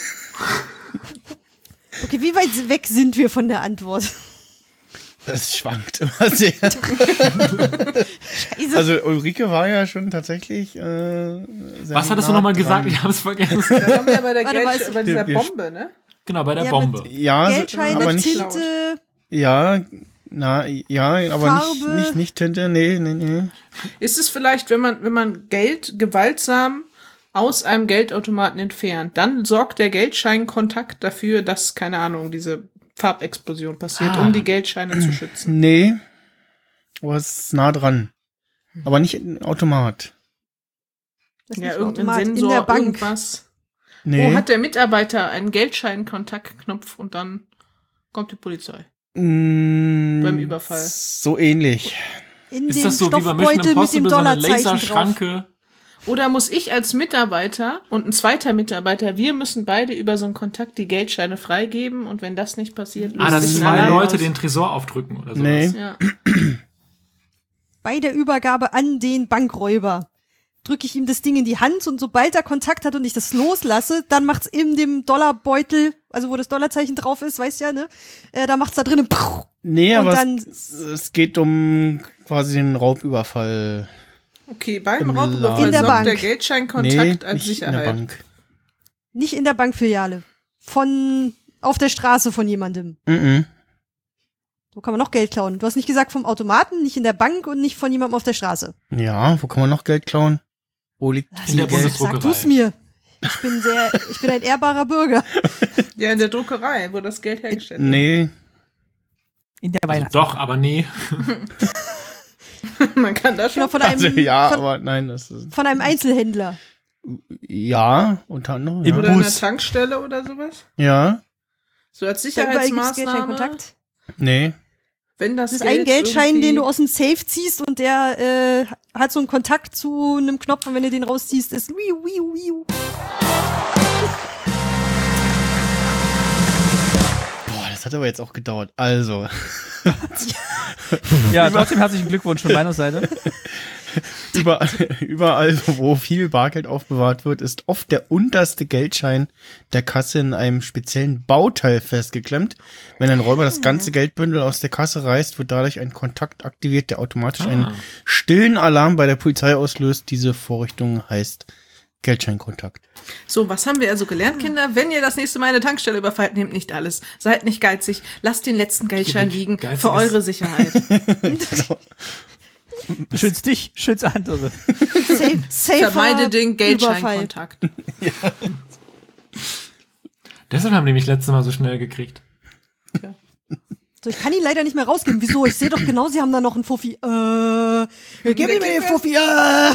Okay, wie weit weg sind wir von der Antwort? Das schwankt immer sehr. Scheiße. Also Ulrike war ja schon tatsächlich äh, sehr Was hattest du nah nochmal dran. gesagt? Ich habe es vergessen. Da waren wir bei der Warte, Geld, was- bei dieser Wir- Bombe, ne? Genau, bei der Ja, Bombe. Ja, so- Geldscheine, aber nicht. Tinte, Ja, na, ja, aber nicht, Farbe. nicht, nicht Tinte, nee, nee, nee. Ist es vielleicht, wenn man, wenn man Geld gewaltsam aus einem Geldautomaten entfernt, dann sorgt der Geldscheinkontakt dafür, dass, keine Ahnung, diese Farbexplosion passiert, Ah. um die Geldscheine zu schützen. Nee. Du warst nah dran. Aber nicht ein Automat. das ist Ja, nicht irgendein Automat, Sensor, in der Bank. irgendwas. Nee. Wo hat der Mitarbeiter einen Geldscheinkontaktknopf und dann kommt die Polizei. Mm, beim Überfall? So ähnlich. In Ist dem das so wie bei Mission Stoffbeutel mit dem Impossible, so eine Dollarzeichen drauf. Laserschranke? Oder muss ich als Mitarbeiter und ein zweiter Mitarbeiter, wir müssen beide über so einen Kontakt die Geldscheine freigeben und wenn das nicht passiert, Ah, löst dass sich ein zwei Alarm Leute aus. den Tresor aufdrücken oder so. Nee. Ja. Bei der Übergabe an den Bankräuber drücke ich ihm das Ding in die Hand und sobald er Kontakt hat und ich das loslasse, dann macht's in dem Dollarbeutel, also wo das Dollarzeichen drauf ist, weißt ja, ne? Äh, da macht's da drinnen. Nee, Und aber dann- es, es geht um quasi den Raubüberfall. Okay, beim Im Raubüberfall In der sorgt Bank. der Nee, Geldscheinkontakt als nicht in Sicherheit. der Bank. Nicht in der Bankfiliale. Von auf der Straße von jemandem. Mhm. Wo kann man noch Geld klauen? Du hast nicht gesagt vom Automaten, nicht in der Bank und nicht von jemandem auf der Straße. Ja, wo kann man noch Geld klauen? Wo liegt In der viel Geld? Bundesdruckerei. Sag du's mir. Ich bin sehr, ich bin ein ehrbarer Bürger. Ja, in der Druckerei, wo das Geld hergestellt wird. Nee, In der Also Weihnachts. doch, aber nee. Man kann da schon. Genau, von einem, also ja, von, aber nein, das ist von einem Einzelhändler. ja, unter anderem. Im Ja. Oder in der Bus. Tankstelle oder sowas. ja, So als Da überall gibt's Sicherheitsmaßnahme. Geldscheinkontakt. nee. Wenn das, Das ist Geld ein Geldschein, irgendwie- den du aus dem Safe ziehst und der äh, hat so einen Kontakt zu einem Knopf und wenn du den rausziehst, ist wiu, wiu, wiu. Boah, das hat aber jetzt auch gedauert. Also, Ja, trotzdem herzlichen Glückwunsch von meiner Seite. überall, überall, wo viel Bargeld aufbewahrt wird, ist oft der unterste Geldschein der Kasse in einem speziellen Bauteil festgeklemmt. Wenn ein Räuber das ganze Geldbündel aus der Kasse reißt, wird dadurch ein Kontakt aktiviert, der automatisch Ah. einen stillen Alarm bei der Polizei auslöst. Diese Vorrichtung heißt Geldscheinkontakt. So, was haben wir also gelernt, Kinder? Wenn ihr das nächste Mal eine Tankstelle überfallt, nehmt nicht alles. Seid nicht geizig. Lasst den letzten Geldschein liegen Geiziges- für eure Sicherheit. Schütz dich, schütz andere. Safe, safer Vermeide den Überfall. Geldscheinkontakt. Deshalb haben die mich letztes Mal so schnell gekriegt. So, ich kann ihn leider nicht mehr rausgeben. Wieso? Ich sehe doch genau, sie haben da noch einen Fuffi. Äh, gib ihm den Fuffi. Äh.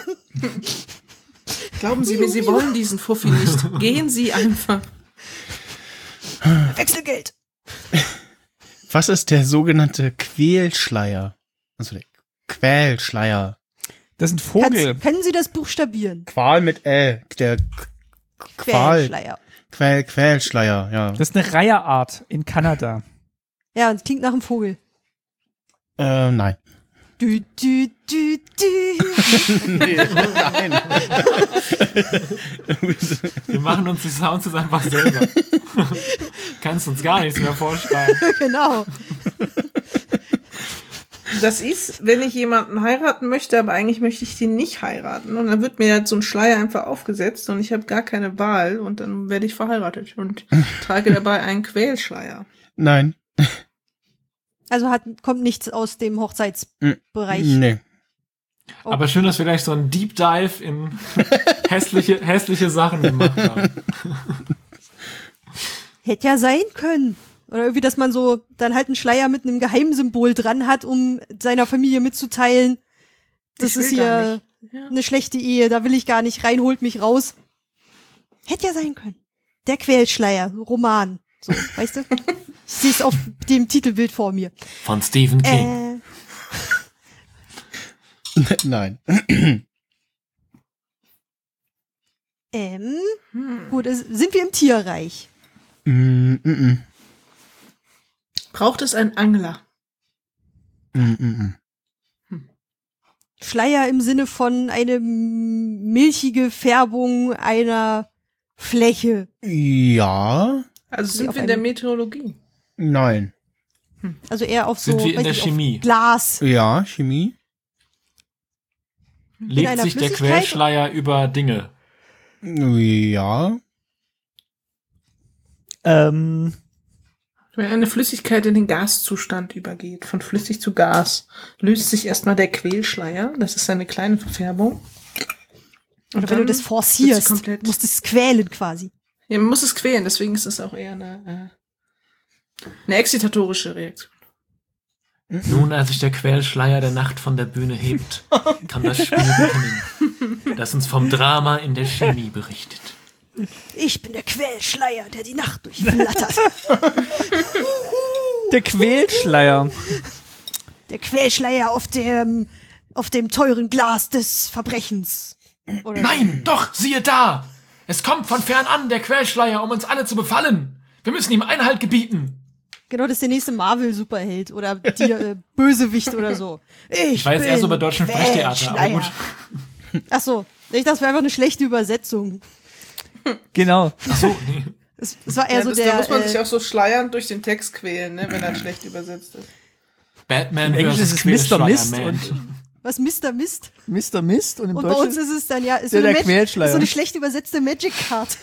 Glauben Sie mir, Sie wollen diesen Fuffi nicht. Gehen Sie einfach. Wechselgeld. Was ist der sogenannte Quälschleier? Also der Quälschleier. Das ist ein Vogel. Kannst, können Sie das buchstabieren? Qual mit Ä. Der Qual. Quälschleier. Quäl, Quälschleier, ja. Das ist eine Reiherart in Kanada. Ja, und klingt nach einem Vogel. Äh, nein. Du, du, du, du. Nee, nein. Wir machen uns die Sounds jetzt einfach selber. Kannst uns gar nichts mehr vorschreiben. Genau. Das ist, wenn ich jemanden heiraten möchte, aber eigentlich möchte ich den nicht heiraten. Und dann wird mir halt so ein Schleier einfach aufgesetzt und ich habe gar keine Wahl und dann werde ich verheiratet und trage dabei einen Quälschleier. Nein. Also hat, kommt nichts aus dem Hochzeitsbereich. Nee. Aber schön, dass wir gleich so einen Deep Dive in hässliche, hässliche Sachen gemacht haben. Hätte ja sein können. Oder irgendwie, dass man so dann halt einen Schleier mit einem Geheimsymbol dran hat, um seiner Familie mitzuteilen, das Ich will ist gar hier nicht. Ja. eine schlechte Ehe, da will ich gar nicht rein, holt mich raus. Hätte ja sein können. Der Quälschleier, Roman. So, weißt du? Ich sehe es auf dem Titelbild vor mir. Von Stephen King. Äh, Nein. ähm, gut, es, sind wir im Tierreich? Mm, mm, mm. Braucht es einen Angler? Mm, mm, Schleier im Sinne von eine milchige Färbung einer Fläche. mm. Ja, Also Sie sind auf wir in der einem- Meteorologie? nein. Also eher auf Sind so wir in weiß der nicht, Chemie? auf Glas. Ja, Chemie. Legt einer sich der Flüssigkeit? Querschleier über Dinge? Ja. Ähm, Wenn eine Flüssigkeit in den Gaszustand übergeht, von flüssig zu Gas, löst sich erstmal der Quellschleier. Das ist eine kleine Verfärbung. Oder wenn du das wird sie forcierst, komplett- musst du es quälen quasi. Ja, man muss es quälen, deswegen ist es auch eher eine, äh, eine excitatorische Reaktion. Nun, als sich der Quellschleier der Nacht von der Bühne hebt, kann das Spiel beginnen, das uns vom Drama in der Chemie berichtet. Ich bin der Quellschleier, der die Nacht durchflattert. der Quälschleier. Der Quellschleier auf dem, auf dem teuren Glas des Verbrechens. Oder Nein, doch, siehe da! Es kommt von fernab der Quellschleier, um uns alle zu befallen. Wir müssen ihm Einhalt gebieten. Genau, das ist der nächste Marvel-Superheld oder die äh, Bösewicht oder so. Ich, Ich weiß bin eher so bei deutschen Sprechtheater, aber Quellschleier. gut. Ach so, ich dachte, das war einfach eine schlechte Übersetzung. Genau. Ach so, nee. Es, es war eher Ja, so das, der. da muss man sich äh, auch so schleiernd durch den Text quälen, ne, wenn er schlecht übersetzt ist. Batman Im Englischen versus ist es Mister Quellschleier Mist Man. und was Mister Mist. Mister Mist und im Und bei uns Deutschen ist es dann ja ist der- so, eine der Mag- Quellschleier. ist so eine schlecht übersetzte Magic-Card.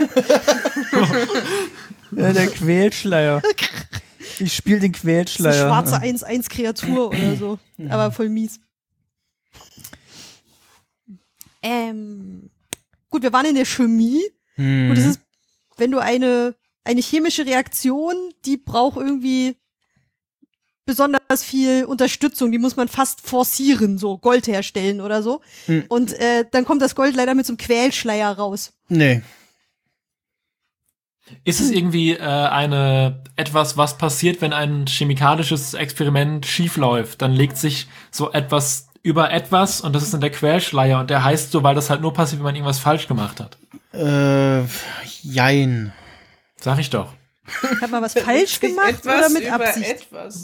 ja, der Quälschleier. Ich spiele den Das ist eine Quälschleier. schwarze eins eins Kreatur oder so. Aber voll mies. Ähm, gut, wir waren in der Chemie. Hm. Und das ist, wenn du eine, eine chemische Reaktion, die braucht irgendwie besonders viel Unterstützung, die muss man fast forcieren, so Gold herstellen oder so. Hm. Und äh, dann kommt das Gold leider mit so einem Quälschleier raus. Nee. Ist es irgendwie äh, eine etwas, was passiert, wenn ein chemikalisches Experiment schiefläuft? Dann legt sich so etwas über etwas und das ist dann der Quellschleier und der heißt so, weil das halt nur passiert, wenn man irgendwas falsch gemacht hat. Äh, jein. Sag ich doch. Hat man was falsch Sich gemacht etwas oder mit über Absicht? Etwas.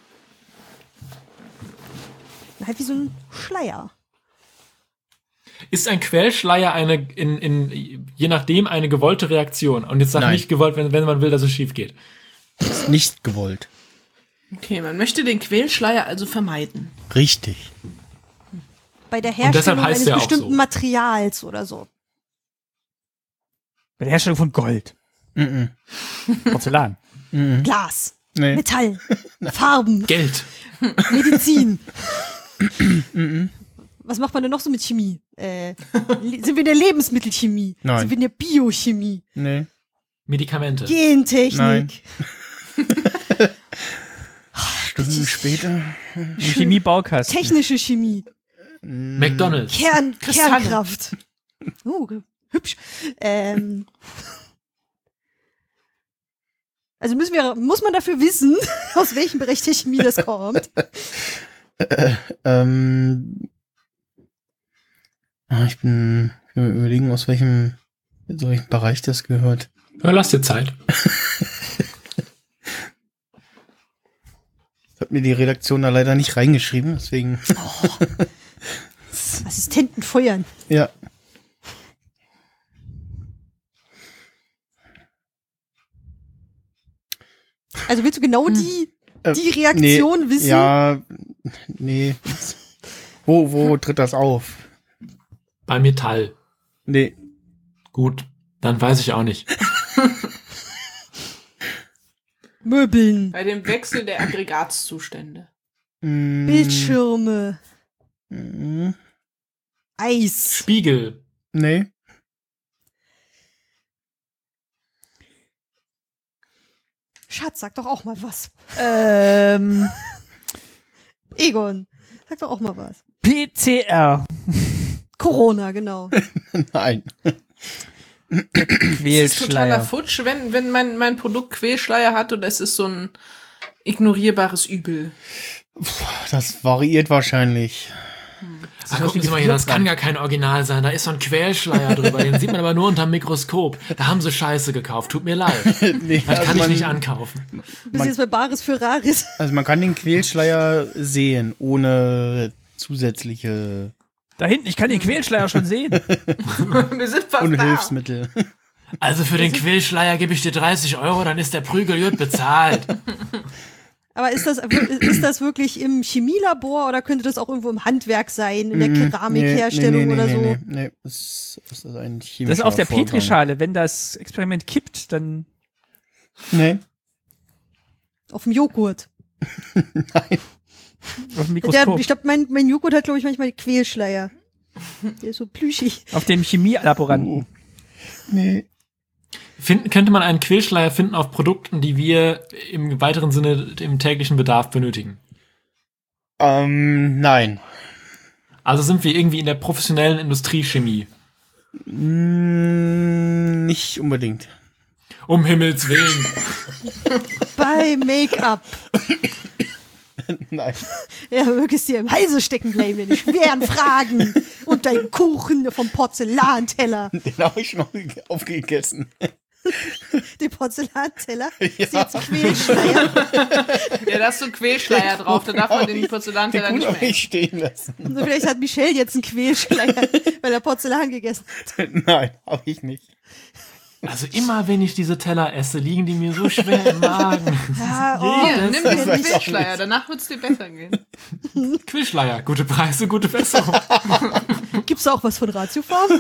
Halt wie so ein Schleier. Ist ein Quellschleier eine, in, in, je nachdem, eine gewollte Reaktion? Und jetzt sag Nein. nicht gewollt, wenn, wenn man will, dass es schief geht. Ist nicht gewollt. Okay, man möchte den Quellschleier also vermeiden. Richtig. Bei der deshalb Herstellung heißt eines der auch bestimmten so. Materials oder so. Bei der Herstellung von Gold. Mm Porzellan. -mm. Glas, Nee. Metall, Farben, Geld. Medizin. Was macht man denn noch so mit Chemie? Äh, le- sind wir in der Lebensmittelchemie? Nein. Sind wir in der Biochemie? Nee. Medikamente. Gentechnik? Nein. Stunden später. Im Chemiebaukasten. Technische Chemie? McDonalds. Kern, Kristalle. Kernkraft? Oh, ge- hübsch. Ähm, also müssen wir, muss man dafür wissen, aus welchem Bereich der Chemie das kommt? Ähm, ah, ich bin, ich bin mir überlegen, aus welchem, aus welchem Bereich das gehört. Ja, lass dir Zeit. Das hat mir die Redaktion da leider nicht reingeschrieben, deswegen. Assistenten feuern. Ja. Also willst du genau die, Äh, die Reaktion nee, wissen? Ja, nee. Wo, wo tritt das auf? Bei Metall. Nee. Gut, dann weiß ich auch nicht. Möbeln, Bei dem Wechsel der Aggregatzustände. Mm, Bildschirme, mm, Eis. Spiegel. Nee. Schatz, sag doch auch mal was. Ähm, Egon, sag doch auch mal was. P C R. Corona, genau. Nein. Das ist totaler Quälschleier. Futsch, wenn, wenn mein, mein Produkt Quälschleier hat oder es ist so ein ignorierbares Übel. Das variiert wahrscheinlich. Ah, gucken Sie mal hier, das kann gar kein Original sein. Da ist so ein Quälschleier drüber. Den sieht man aber nur unterm Mikroskop. Da haben sie Scheiße gekauft. Tut mir leid. Nee, Das also kann ich man, nicht ankaufen. Bis jetzt bei Bares für Rares. Also man kann den Quälschleier sehen, ohne zusätzliche Da hinten, ich kann den Quälschleier schon sehen. Wir sind fast ohne da. Hilfsmittel. Also für den Quälschleier gebe ich dir dreißig Euro, dann ist der Prügel gut bezahlt. Aber ist das, ist das wirklich im Chemielabor oder könnte das auch irgendwo im Handwerk sein, in der Keramikherstellung nee, nee, oder nee, so? Nee, nee, nee. Das, das ist ein chemischer Das ist auf der Vorgang. Petrischale. Wenn das Experiment kippt, dann Nee. Auf dem Joghurt. Nein. auf dem Der, Mikroskop. ich glaube, mein, mein Joghurt hat, glaube ich, manchmal Quälschleier. Der ist so plüschig. Auf dem Chemielaboranten. Nee. Finden, könnte man einen Quälschleier finden auf Produkten, die wir im weiteren Sinne im täglichen Bedarf benötigen? Ähm, nein. Also sind wir irgendwie in der professionellen Industriechemie. Mm, nicht unbedingt. Um Himmels Willen. Bei Make-up. Nein. Ja, mögest dir im Halse stecken bleiben, deine schweren Fragen. Und dein Kuchen vom Porzellanteller. Den habe ich noch aufgegessen. Den Porzellanteller? Ja. Ist jetzt ein Quälschleier? Ja, da ist so ein Quälschleier drauf, da darf man den Den Porzellanteller Kuchen nicht habe mehr ich stehen lassen. So, vielleicht hat Michelle jetzt einen Quälschleier, weil er Porzellan gegessen hat. Nein, habe ich nicht. Also immer, wenn ich diese Teller esse, liegen die mir so schwer im Magen. Ja, oh, Hier, nimm das den weiß ich auch Quälschleier, nicht. danach wird's dir besser gehen. Quälschleier, gute Preise, gute Besserung. gibt's da auch was von Ratiofarm?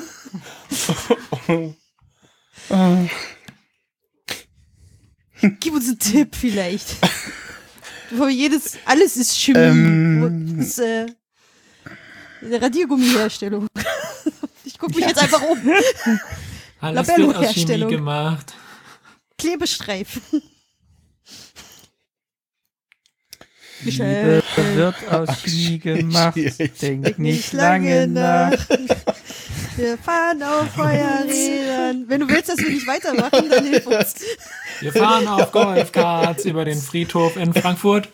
Gib uns einen Tipp vielleicht. Bevor wir jedes, alles ist Chemie. Ähm. Das ist, äh, eine Radiergummiherstellung. Ich gucke mich jetzt einfach um. Alles wird aus Chemie Labello-Herstellung. gemacht. Klebestreifen. Liebe wird aus Chemie gemacht. schwierig. Denk nicht lange nach. Wir fahren auf Feuerrädern. Wenn du willst, dass wir nicht weitermachen, dann hilf uns. Wir fahren auf Golfkarts über den Friedhof in Frankfurt.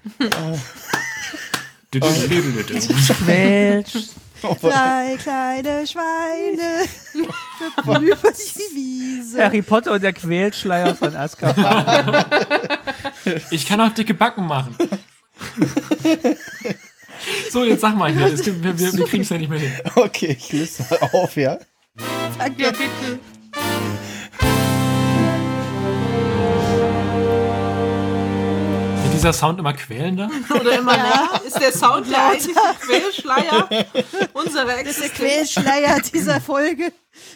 Quälsch. Drei kleine Schweine hüpfen über die Wiese. Harry Potter und der Quälschleier von Azkaban. Ich kann auch dicke Backen machen. So, jetzt sag mal hier, das gibt, wir, wir, wir kriegen es ja nicht mehr hin. Okay, ich löse mal auf, ja. Danke. Ja, bitte. Wird dieser Sound immer quälender? Oder immer länger. Ist der Sound der einzige Quälschleier unserer Das ist der Existenz? Quälschleier dieser Folge.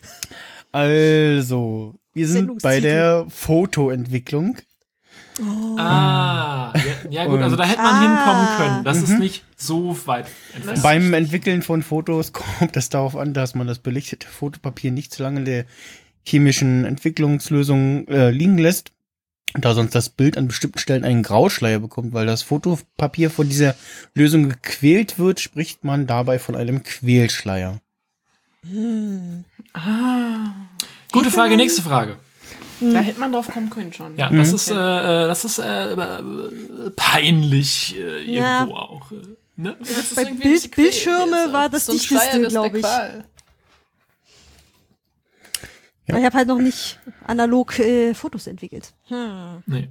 Also, wir sind Sendungstitel. bei der Fotoentwicklung. Ah, ja, ja gut, also da hätte man Ah. hinkommen können. Das ist nicht so weit entfernt. Beim Entwickeln von Fotos kommt es darauf an, dass man das belichtete Fotopapier nicht zu lange in der chemischen Entwicklungslösung äh, liegen lässt, da sonst das Bild an bestimmten Stellen einen Grauschleier bekommt, weil das Fotopapier von dieser Lösung gequält wird, spricht man dabei von einem Quälschleier. Ah, Gute Frage, nächste Frage. da hätte man drauf kommen können schon. Ja, das ist, äh, äh, das ist äh, äh, peinlich äh, irgendwo Ja. auch. Äh, ne? Das ist Bei irgendwie Bild- nicht quäl- Bildschirme so- war das so ein dichteste, Schleier, das glaub der ich. Qual. Ich habe halt noch nicht analog äh, Fotos entwickelt. Hm. Nee.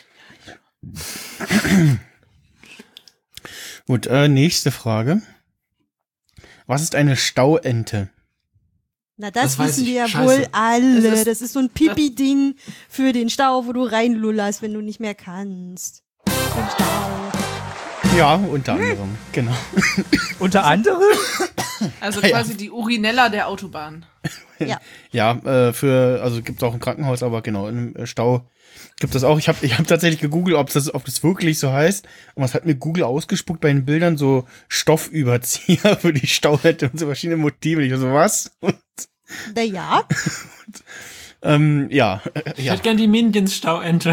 Gut, äh, nächste Frage. Was ist eine Stauente? Na, das, Das weiß wissen ich. wir ja Scheiße. wohl alle. Das Das ist- ist, so ein Pipi-Ding für den Stau, wo du reinlullerst, wenn du nicht mehr kannst. Den Stau. Ja, unter anderem, genau. Unter anderem? Also Ja. quasi die Urinella der Autobahn. Ja. Ja, äh, für, also gibt es auch im Krankenhaus, aber genau, im äh, Stau gibt es auch. Ich habe ich hab tatsächlich gegoogelt, ob das, ob das wirklich so heißt. Und was hat mir Google ausgespuckt bei den Bildern? So Stoffüberzieher für die Stauwette und so verschiedene Motive. Ich so, was? Und, Na ja. ähm, ja, äh, Ich ja. hätte gern die Minions-Stauente.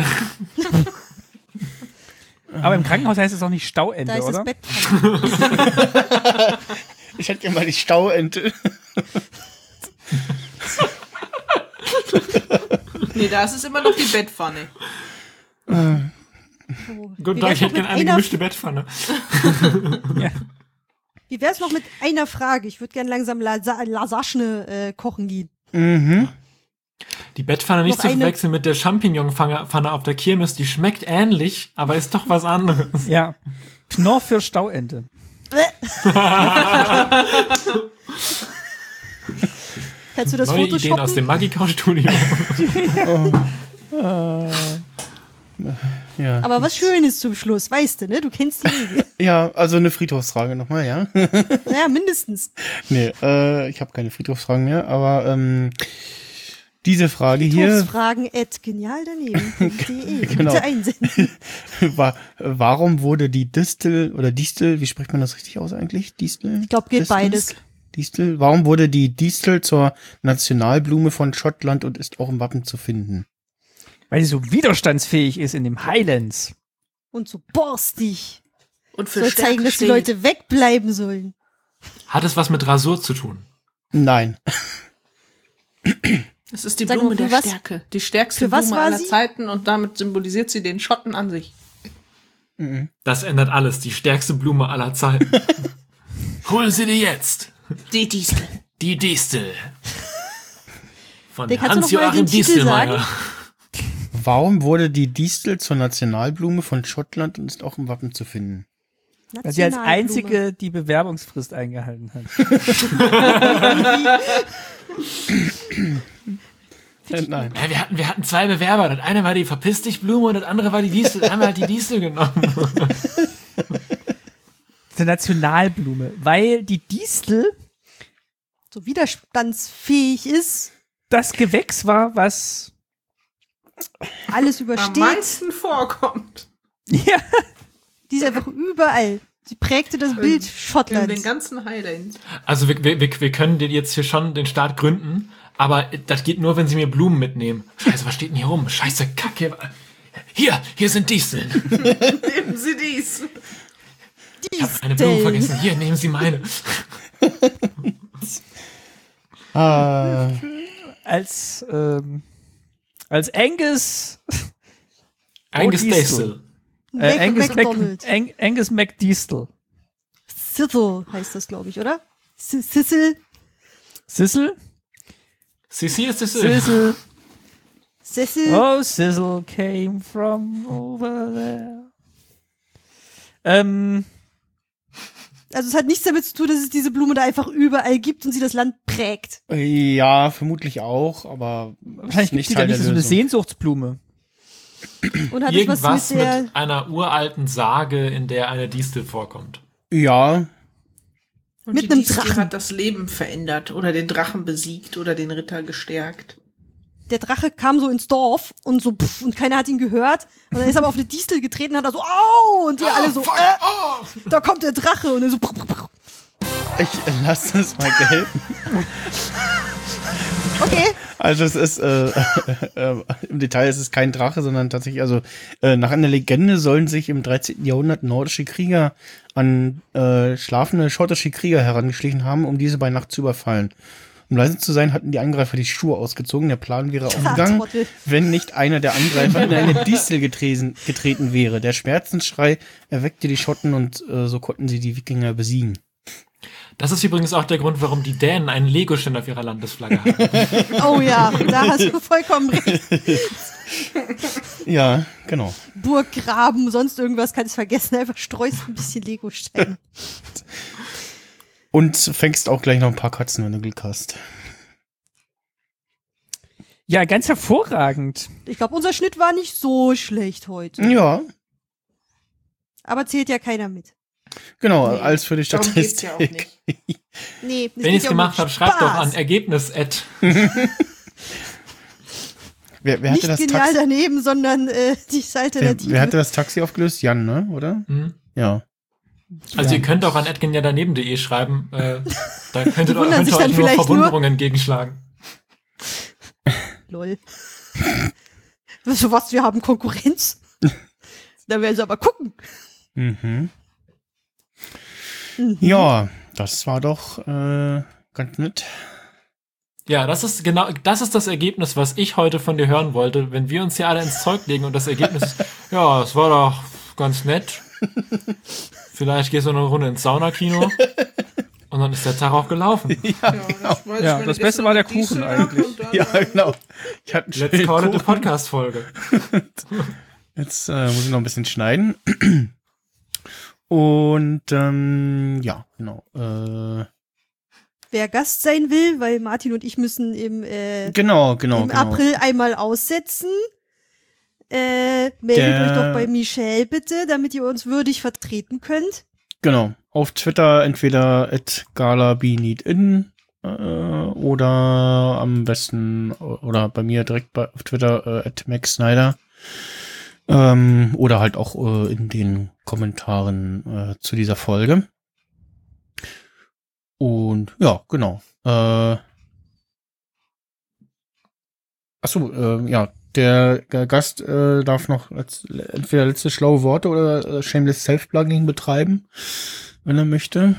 Aber im Krankenhaus heißt es auch nicht Stauende, Da ist oder? das Bett dran. Ich hätte gerne mal die Stauente. Nee, da ist es immer noch die Bettpfanne. Oh. Guten Wie Tag, wär's ich noch hätte gerne mit eine einer- gemischte Bettpfanne. Ja. Wie wär's noch mit einer Frage? Ich würde gerne langsam Lasa Lasagne äh, kochen gehen. Mhm. Die Bettpfanne nicht Noch zu eine- verwechseln mit der Champignonpfanne auf der Kirmes. Die schmeckt ähnlich, aber ist doch was anderes. Ja. Knorr für Stauente. Kannst du das Neue Ideen aus Photoshoppen? dem Magikau-Studio. Ja. Aber was Schönes zum Schluss, weißt du, ne? Du kennst die Regel. ja, also eine Friedhofsfrage nochmal, ja. Naja, mindestens. nee, äh, ich habe keine Friedhofsfragen mehr, aber ähm, diese Frage hier Fragen at genial daneben. Genau. Bitte einsenden. war, warum wurde die Distel oder Distel, wie spricht man das richtig aus eigentlich? Distel? Ich glaube, geht Distel? beides. Distel? Warum wurde die Distel zur Nationalblume von Schottland und ist auch im Wappen zu finden? Weil sie so widerstandsfähig ist in dem Highlands. Und so borstig. Und für Soll Stärke zeigen, dass die steht. Leute wegbleiben sollen. Hat es was mit Rasur zu tun? Nein. Es ist die Sag Blume mal, für der was- Stärke. Die stärkste für was Blume war aller sie? Zeiten und damit symbolisiert sie den Schotten an sich. Das ändert alles. Die stärkste Blume aller Zeiten. Hol sie dir jetzt. Die Distel. Die Distel. Von Der, kannst du noch mal Hans-Joachim den Titel Distelmeier. sagen? Warum wurde die Distel zur Nationalblume von Schottland und ist auch im Wappen zu finden? Weil sie als Nationalblume. einzige die Bewerbungsfrist eingehalten hat. Äh, nein. Ja, wir, hatten, wir hatten zwei Bewerber. Das eine war die Verpiss dich Blume und das andere war die Distel. Dann haben wir halt die Distel genommen. Die Nationalblume. Weil die Distel So widerstandsfähig ist, das Gewächs war, was alles Am übersteht. meisten vorkommt. ja, Die ist einfach überall. Sie prägte das Bild In den Schottlands. ganzen Highlands. Also wir, wir, wir wir können den jetzt hier schon den Start gründen, aber das geht nur, wenn sie mir Blumen mitnehmen. Scheiße, was steht denn hier rum? Scheiße, Kacke. Hier, hier sind Disteln. Nehmen Sie dies. Ich habe eine Blume vergessen. Hier, nehmen Sie meine. Ah, als, ähm, als Angus, Angus Distel. Distel. äh, Mac Angus, McDonald. Mac, Ang, Angus McDistel. Sizzle heißt das, glaube ich, oder? S- Sizzle. Sizzle? Sissi ist es. Sizzle. Sizzle. Oh, Sizzle came from over there. Ähm, Also es hat nichts damit zu tun, dass es diese Blume da einfach überall gibt und sie das Land prägt. ja, vermutlich auch, aber wahrscheinlich ist gibt es ja Teil nicht der so eine Lösung. Sehnsuchtsblume. Und hat es Irgendwas was mit der... mit einer uralten Sage, in der eine Distel vorkommt. Ja, Und Mit die einem Distel Drachen. hat das Leben verändert oder den Drachen besiegt oder den Ritter gestärkt. Der Drache kam so ins Dorf und so pff, und keiner hat ihn gehört. Und dann ist er aber auf eine Distel getreten und hat er so, au! Und die alle so, äh, da kommt der Drache. Und er so, pff, pff, pff. ich lasse das mal gelten. Okay. Also es ist, äh, äh, im Detail ist es kein Drache, sondern tatsächlich, also äh, nach einer Legende sollen sich im dreizehnten Jahrhundert nordische Krieger an äh, schlafende schottische Krieger herangeschlichen haben, um diese bei Nacht zu überfallen. Um leise zu sein, hatten die Angreifer die Schuhe ausgezogen. Der Plan wäre aufgegangen, Trottel. wenn nicht einer der Angreifer in eine Distel getreten, getreten wäre. Der Schmerzensschrei erweckte die Schotten und äh, so konnten sie die Wikinger besiegen. Das ist übrigens auch der Grund, warum die Dänen einen Legostein auf ihrer Landesflagge haben. Oh ja, da hast du vollkommen recht. Ja, genau. Burggraben, sonst irgendwas kannst du vergessen. Einfach streust ein bisschen Legosteine. Und fängst auch gleich noch ein paar Katzen, wenn du Glück hast. Ja, ganz hervorragend. Ich glaube, unser Schnitt war nicht so schlecht heute. Ja, Aber zählt ja keiner mit. genau, Nee, als für die darum geht's Statistik. ja auch nicht. Nee, es Wenn geht ich es ja um gemacht habe, schreibt doch an Spaß. Ergebnis-Ad. Wer, wer, Nicht hatte das genial Taxi, daneben, sondern äh, die wer, Alternative. wer hatte das Taxi aufgelöst? Jan, ne? Oder? Hm? Ja. Also Ja. ihr könnt auch an adgeniadaneben.de schreiben. Äh, da könntet ihr wundern könnt sich ihr dann euch nur vielleicht Verwunderungen entgegenschlagen. Lol. So was, wir haben Konkurrenz. Da werden sie aber gucken. Mhm. Mhm. Ja, das war doch äh, ganz nett. Ja, das ist genau, das ist das Ergebnis, was ich heute von dir hören wollte. Wenn wir uns hier alle ins Zeug legen und das Ergebnis ist, ja, es war doch ganz nett. Vielleicht gehst du noch eine Runde ins Saunakino. Und dann ist der Tag auch gelaufen. Ja, genau. war Ja, das Beste war der Kuchen eigentlich. Ja, genau. Ich hatte einen Let's schönen call it a Kuchen. Podcast-Folge. Jetzt äh, muss ich noch ein bisschen schneiden. Und ähm, ja, genau. Äh, Wer Gast sein will, weil Martin und ich müssen im, äh, genau, genau, im genau. April einmal aussetzen. Äh, meldet Der- euch doch bei Michelle bitte, damit ihr uns würdig vertreten könnt. Genau. Auf Twitter entweder at galabeneedin äh, oder am besten oder bei mir direkt bei, auf Twitter äh, at Max Snyder. Ähm, oder halt auch äh, in den Kommentaren äh, zu dieser Folge. Und ja, genau. Äh, achso, äh, ja, der äh, Gast äh, darf noch letz, entweder letzte schlaue Worte oder äh, Shameless Self-Plugging betreiben, wenn er möchte.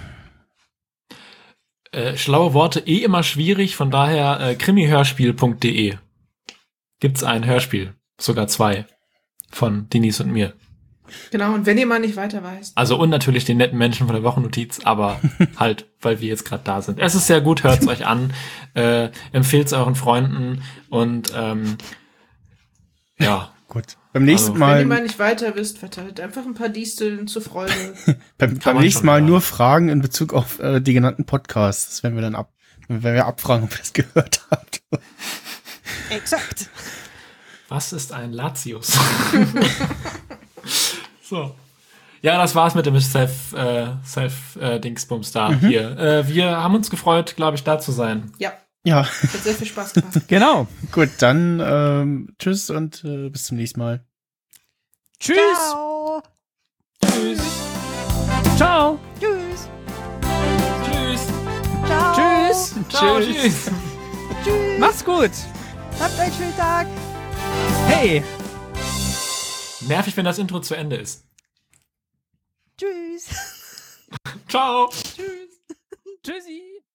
Äh, schlaue Worte eh immer schwierig, von daher äh, krimihörspiel punkt de. Gibt's ein Hörspiel, sogar zwei, von Denise und mir. Genau, und wenn ihr mal nicht weiter weißt. Also und natürlich den netten Menschen von der Wochennotiz, aber halt, weil wir jetzt gerade da sind. Es ist sehr gut, hört's euch an, äh, empfehlt's euren Freunden und ähm, ja. Gut. Beim nächsten Also, Mal, Wenn ihr mal nicht weiter wisst, verteilt einfach ein paar Disteln zur Freude. beim, beim man nächsten schon Mal hören. nur Fragen in Bezug auf äh, die genannten Podcasts. Das werden wir dann ab, wenn wir abfragen, ob ihr das gehört habt. Exakt. Was ist ein Latius? So. Ja, das war's mit dem Self, äh, Self äh, Dingsbums da hier. Äh, wir haben uns gefreut, glaube ich, da zu sein. Ja, Ja, hat sehr viel Spaß gemacht. Genau. gut, dann ähm, tschüss und äh, bis zum nächsten Mal. Tschüss. Ciao. Tschüss. Ciao. Tschüss. Tschüss. Ciao. Tschüss. Ciao, tschüss. Tschüss. Mach's gut. Habt einen schönen Tag. Hey. Nervig, wenn das Intro zu Ende ist. Tschüss. Ciao. Tschüssi.